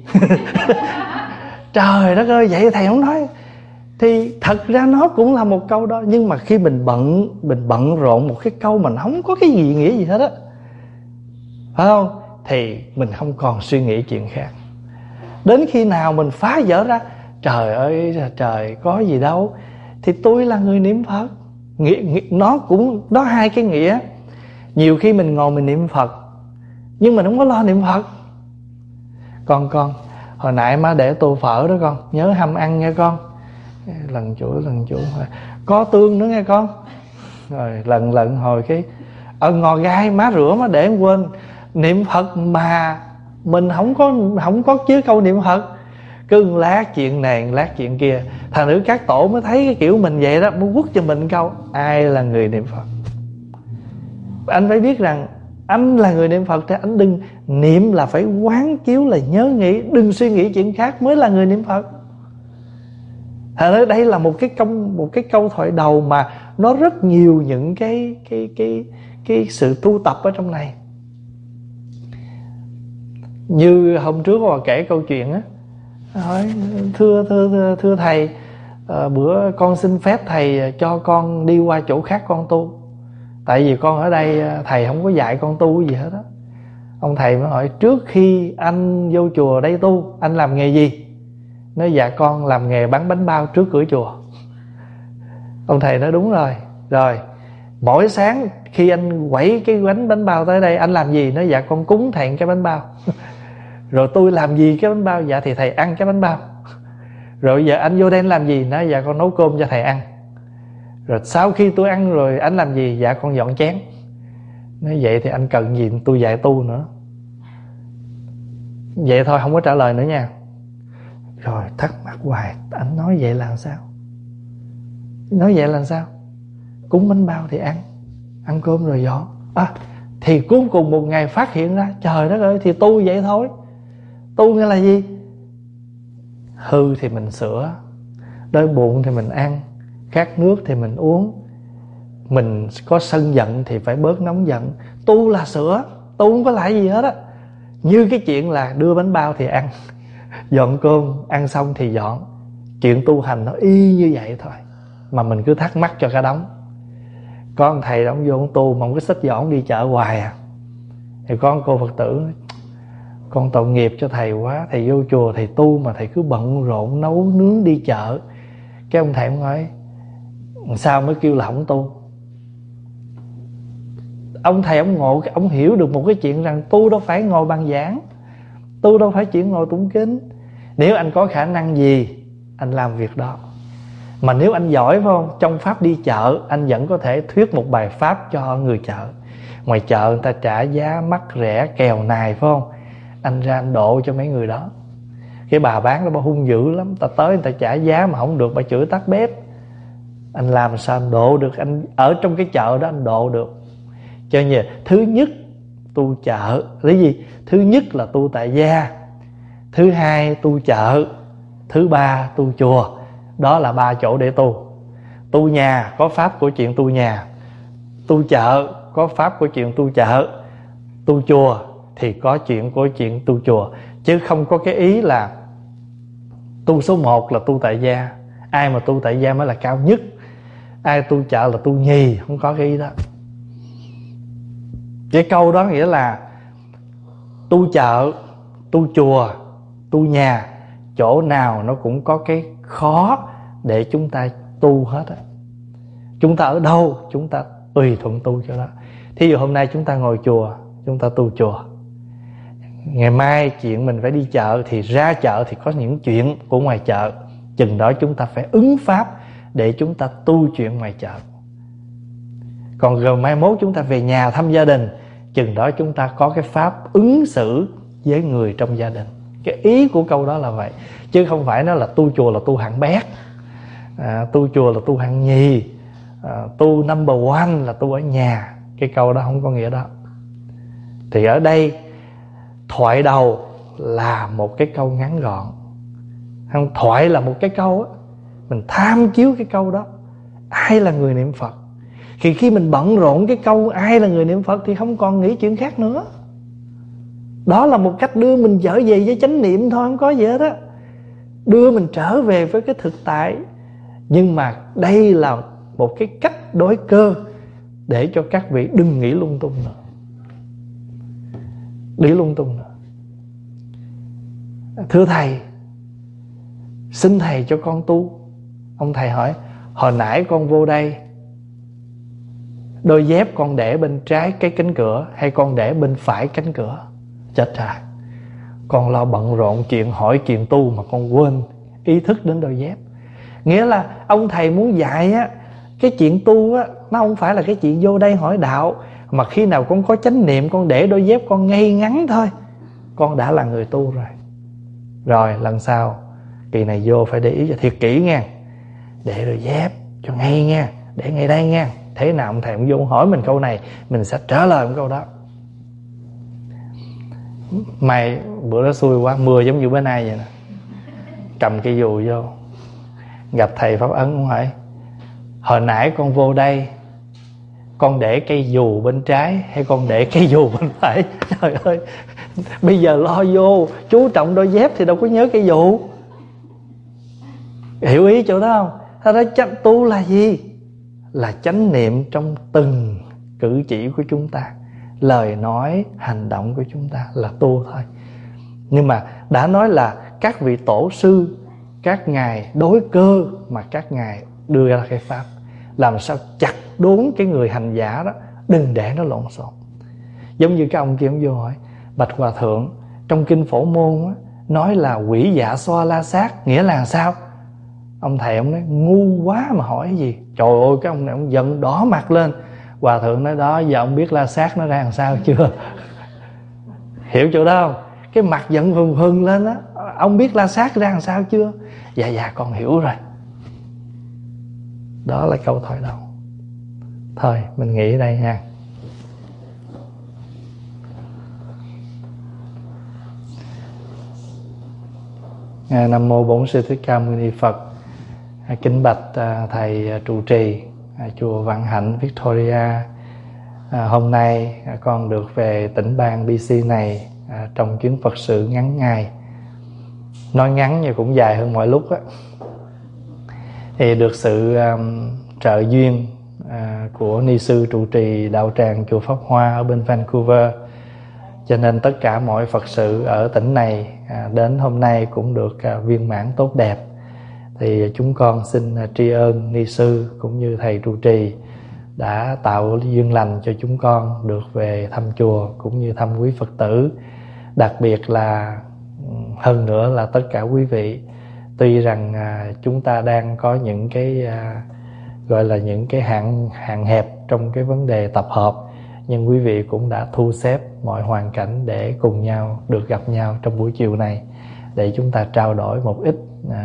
Trời đất ơi, vậy thầy không nói. Thì thật ra nó cũng là một câu đó. Nhưng mà khi mình bận rộn một cái câu mà nó không có cái gì nghĩa gì hết á, phải không? Thì mình không còn suy nghĩ chuyện khác. Đến khi nào mình phá vỡ ra, trời ơi trời, có gì đâu, thì tôi là người niệm Phật. Nó cũng đó, hai cái nghĩa. Nhiều khi mình ngồi mình niệm Phật nhưng mình không có lo niệm Phật. Con hồi nãy má để tô phở đó, con nhớ hâm ăn nghe con. Lần chuỗi có tương nữa nghe con. Rồi lần hồi cái ngò gai má rửa má để em quên. Niệm Phật mà mình không có chứ câu niệm Phật. Cứ lát chuyện này lát chuyện kia. Thành nữ các tổ mới thấy cái kiểu mình vậy đó, muốn quất cho mình câu ai là người niệm Phật. Anh phải biết rằng anh là người niệm Phật thì anh đừng niệm là phải quán chiếu, là nhớ nghĩ, đừng suy nghĩ chuyện khác mới là người niệm Phật. Thành ra đây là một cái câu thoại đầu mà nó rất nhiều những cái sự tu tập ở trong này. Như hôm trước Hòa kể câu chuyện á, hỏi thưa thầy, bữa con xin phép thầy cho con đi qua chỗ khác con tu. Tại vì con ở đây thầy không có dạy con tu gì hết á. Ông thầy mới hỏi trước khi anh vô chùa đây tu, anh làm nghề gì? Nói dạ con làm nghề bán bánh bao trước cửa chùa. Ông thầy nói đúng rồi. Rồi mỗi sáng khi anh quẩy cái bánh bao tới đây anh làm gì? Nói dạ con cúng thầy cái bánh bao. Rồi tôi làm gì cái bánh bao? Dạ thì thầy ăn cái bánh bao. Rồi giờ anh vô đây anh làm gì? Nói dạ con nấu cơm cho thầy ăn. Rồi sau khi tôi ăn rồi anh làm gì? Dạ con dọn chén. Nói vậy thì anh cần gì tôi dạy tu nữa? Vậy thôi không có trả lời nữa nha. Rồi thắc mắc hoài, anh nói vậy là sao? Nói vậy là sao? Cúng bánh bao thì ăn cơm rồi dọn. Thì cuối cùng một ngày phát hiện ra, trời đất ơi, thì tu vậy thôi. Tu nghĩa là gì? Hư thì mình sửa, đói bụng thì mình ăn, khát nước thì mình uống, mình có sân giận thì phải bớt nóng giận. Tu là sửa, tu không có lại gì hết á. Như cái chuyện là đưa bánh bao thì ăn, dọn cơm ăn xong thì dọn. Chuyện tu hành nó y như vậy thôi, mà mình cứ thắc mắc cho cả đống. Có ông thầy ông vô ông tu mà ông cứ xách giỏ ông đi chợ hoài à. Thì có cô Phật tử nói, con tội nghiệp cho thầy quá, thầy vô chùa thầy tu mà thầy cứ bận rộn nấu nướng đi chợ. Cái ông thầy ông nói, sao mới kêu là ông tu? Ông thầy ông ngộ, ông hiểu được một cái chuyện rằng tu đâu phải ngồi bàn giảng, tu đâu phải chuyện ngồi tụng kinh. Nếu anh có khả năng gì anh làm việc đó. Mà nếu anh giỏi phải không, trong pháp đi chợ anh vẫn có thể thuyết một bài pháp cho người chợ. Ngoài chợ người ta trả giá mắc rẻ kèo nài phải không, anh ra anh độ cho mấy người đó. Cái bà bán đó bà hung dữ lắm, ta tới người ta trả giá mà không được bà chửi tắt bếp. Anh làm sao anh độ được, anh ở trong cái chợ đó anh độ được. Cho nên thứ nhất tu chợ là gì? Thứ nhất là tu tại gia, thứ hai tu chợ, thứ ba tu chùa. Đó là 3 chỗ để tu. Tu nhà có pháp của chuyện tu nhà, tu chợ có pháp của chuyện tu chợ, tu chùa thì có chuyện của chuyện tu chùa. Chứ không có cái ý là tu số 1 là tu tại gia. Ai mà tu tại gia mới là cao nhất, ai tu chợ là tu nhì. Không có cái ý đó. Cái câu đó nghĩa là tu chợ, tu chùa, tu nhà, chỗ nào nó cũng có cái khó để chúng ta tu hết á. Chúng ta ở đâu chúng ta tùy thuận tu cho đó. Thí dụ hôm nay chúng ta ngồi chùa, chúng ta tu chùa. Ngày mai chuyện mình phải đi chợ thì ra chợ thì có những chuyện của ngoài chợ. Chừng đó chúng ta phải ứng pháp để chúng ta tu chuyện ngoài chợ. Còn rồi mai mốt chúng ta về nhà thăm gia đình, chừng đó chúng ta có cái pháp ứng xử với người trong gia đình. Cái ý của câu đó là vậy. Chứ không phải nó là tu chùa là tu hạng bét, tu chùa là tu hạng nhì, tu number one là tu ở nhà. Cái câu đó không có nghĩa đó. Thì ở đây thoại đầu là một cái câu ngắn gọn. Không, thoại là một cái câu á, mình tham chiếu cái câu đó. Ai là người niệm Phật? Thì khi mình bận rộn cái câu ai là người niệm Phật thì không còn nghĩ chuyện khác nữa. Đó là một cách đưa mình trở về với chánh niệm thôi, không có gì hết á. Đưa mình trở về với cái thực tại. Nhưng mà đây là một cái cách đối cơ để cho các vị đừng nghĩ lung tung nữa. Nghĩ lung tung nữa. Thưa thầy, xin thầy cho con tu. Ông thầy hỏi, hồi nãy con vô đây, đôi dép con để bên trái cái cánh cửa hay con để bên phải cánh cửa? Chết rồi, con lo bận rộn chuyện hỏi chuyện tu mà con quên ý thức đến đôi dép. Nghĩa là ông thầy muốn dạy á, cái chuyện tu á, nó không phải là cái chuyện vô đây hỏi đạo, mà khi nào con có chánh niệm, con để đôi dép con ngay ngắn thôi, con đã là người tu rồi. Rồi lần sau kỳ này vô phải để ý cho thiệt kỹ nha, để đôi dép cho ngay nha, để ngay đây nha. Thế nào ông thầy ông vô hỏi mình câu này, mình sẽ trả lời một câu đó. Mày bữa đó xui quá, mưa giống như bữa nay vậy nè, cầm cây dù vô, gặp thầy Pháp Ấn, ông hỏi, hồi nãy con vô đây con để cây dù bên trái hay con để cây dù bên phải? Trời ơi, bây giờ lo vô chú trọng đôi dép thì đâu có nhớ cây dù. Hiểu ý chỗ đó không? Thật ra chánh tu là gì? Là chánh niệm trong từng cử chỉ của chúng ta, lời nói, hành động của chúng ta là tu thôi. Nhưng mà đã nói là các vị tổ sư, các ngài đối cơ mà các ngài đưa ra cái pháp, làm sao chặt đốn cái người hành giả đó, đừng để nó lộn xộn. Giống như cái ông kia ông vô hỏi, bạch hòa thượng, trong kinh Phổ Môn á, nói là quỷ dạ xoa la sát, nghĩa là sao? Ông thầy ông nói ngu quá mà hỏi cái gì. Trời ơi, cái ông này ông giận đỏ mặt lên. Hòa thượng nói đó, giờ ông biết la sát nó ra làm sao chưa? Hiểu chỗ đó không? Cái mặt giận hừng hừng lên á, ông biết la sát ra làm sao chưa? Dạ con hiểu rồi. Đó là câu thoại đầu. Thôi mình nghỉ ở đây nha. Nam mô Bổn Sư Thích Ca Mâu Ni Phật. Kính bạch thầy trụ trì chùa Vạn Hạnh Victoria. Hôm nay con được về tỉnh bang BC này trong chuyến Phật sự ngắn ngày. Nói ngắn nhưng cũng dài hơn mọi lúc á. Thì được sự trợ duyên của ni sư trụ trì đạo tràng chùa Pháp Hoa ở bên Vancouver, cho nên tất cả mọi Phật sự ở tỉnh này đến hôm nay cũng được viên mãn tốt đẹp. Thì chúng con xin tri ân ni sư cũng như thầy trụ trì đã tạo duyên lành cho chúng con được về thăm chùa cũng như thăm quý Phật tử. Đặc biệt là hơn nữa là tất cả quý vị, tuy rằng chúng ta đang có những cái gọi là những cái hạn hẹp trong cái vấn đề tập hợp, nhưng quý vị cũng đã thu xếp mọi hoàn cảnh để cùng nhau được gặp nhau trong buổi chiều này, để chúng ta trao đổi một ít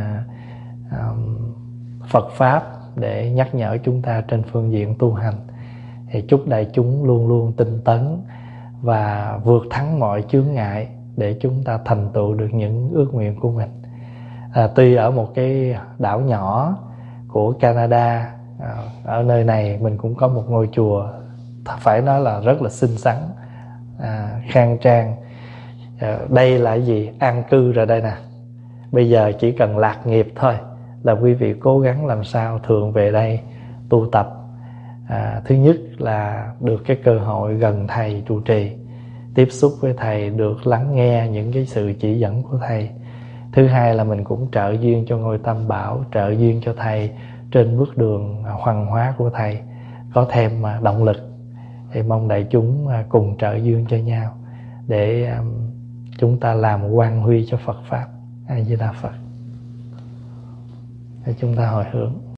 Phật Pháp để nhắc nhở chúng ta trên phương diện tu hành. Thì chúc đại chúng luôn luôn tinh tấn và vượt thắng mọi chướng ngại để chúng ta thành tựu được những ước nguyện của mình. Tuy ở một cái đảo nhỏ của Canada, ở nơi này mình cũng có một ngôi chùa phải nói là rất là xinh xắn, khang trang. Đây là cái gì? An cư rồi đây nè. Bây giờ chỉ cần lạc nghiệp thôi là quý vị cố gắng làm sao thường về đây tu tập. Thứ nhất là được cái cơ hội gần thầy trụ trì, tiếp xúc với thầy, được lắng nghe những cái sự chỉ dẫn của thầy. Thứ hai là mình cũng trợ duyên cho ngôi Tam Bảo, trợ duyên cho thầy trên bước đường hoằng hóa của thầy, có thêm động lực. Thì mong đại chúng cùng trợ duyên cho nhau để chúng ta làm quang huy cho Phật Pháp. A Di Đà Phật. Để chúng ta hồi hướng.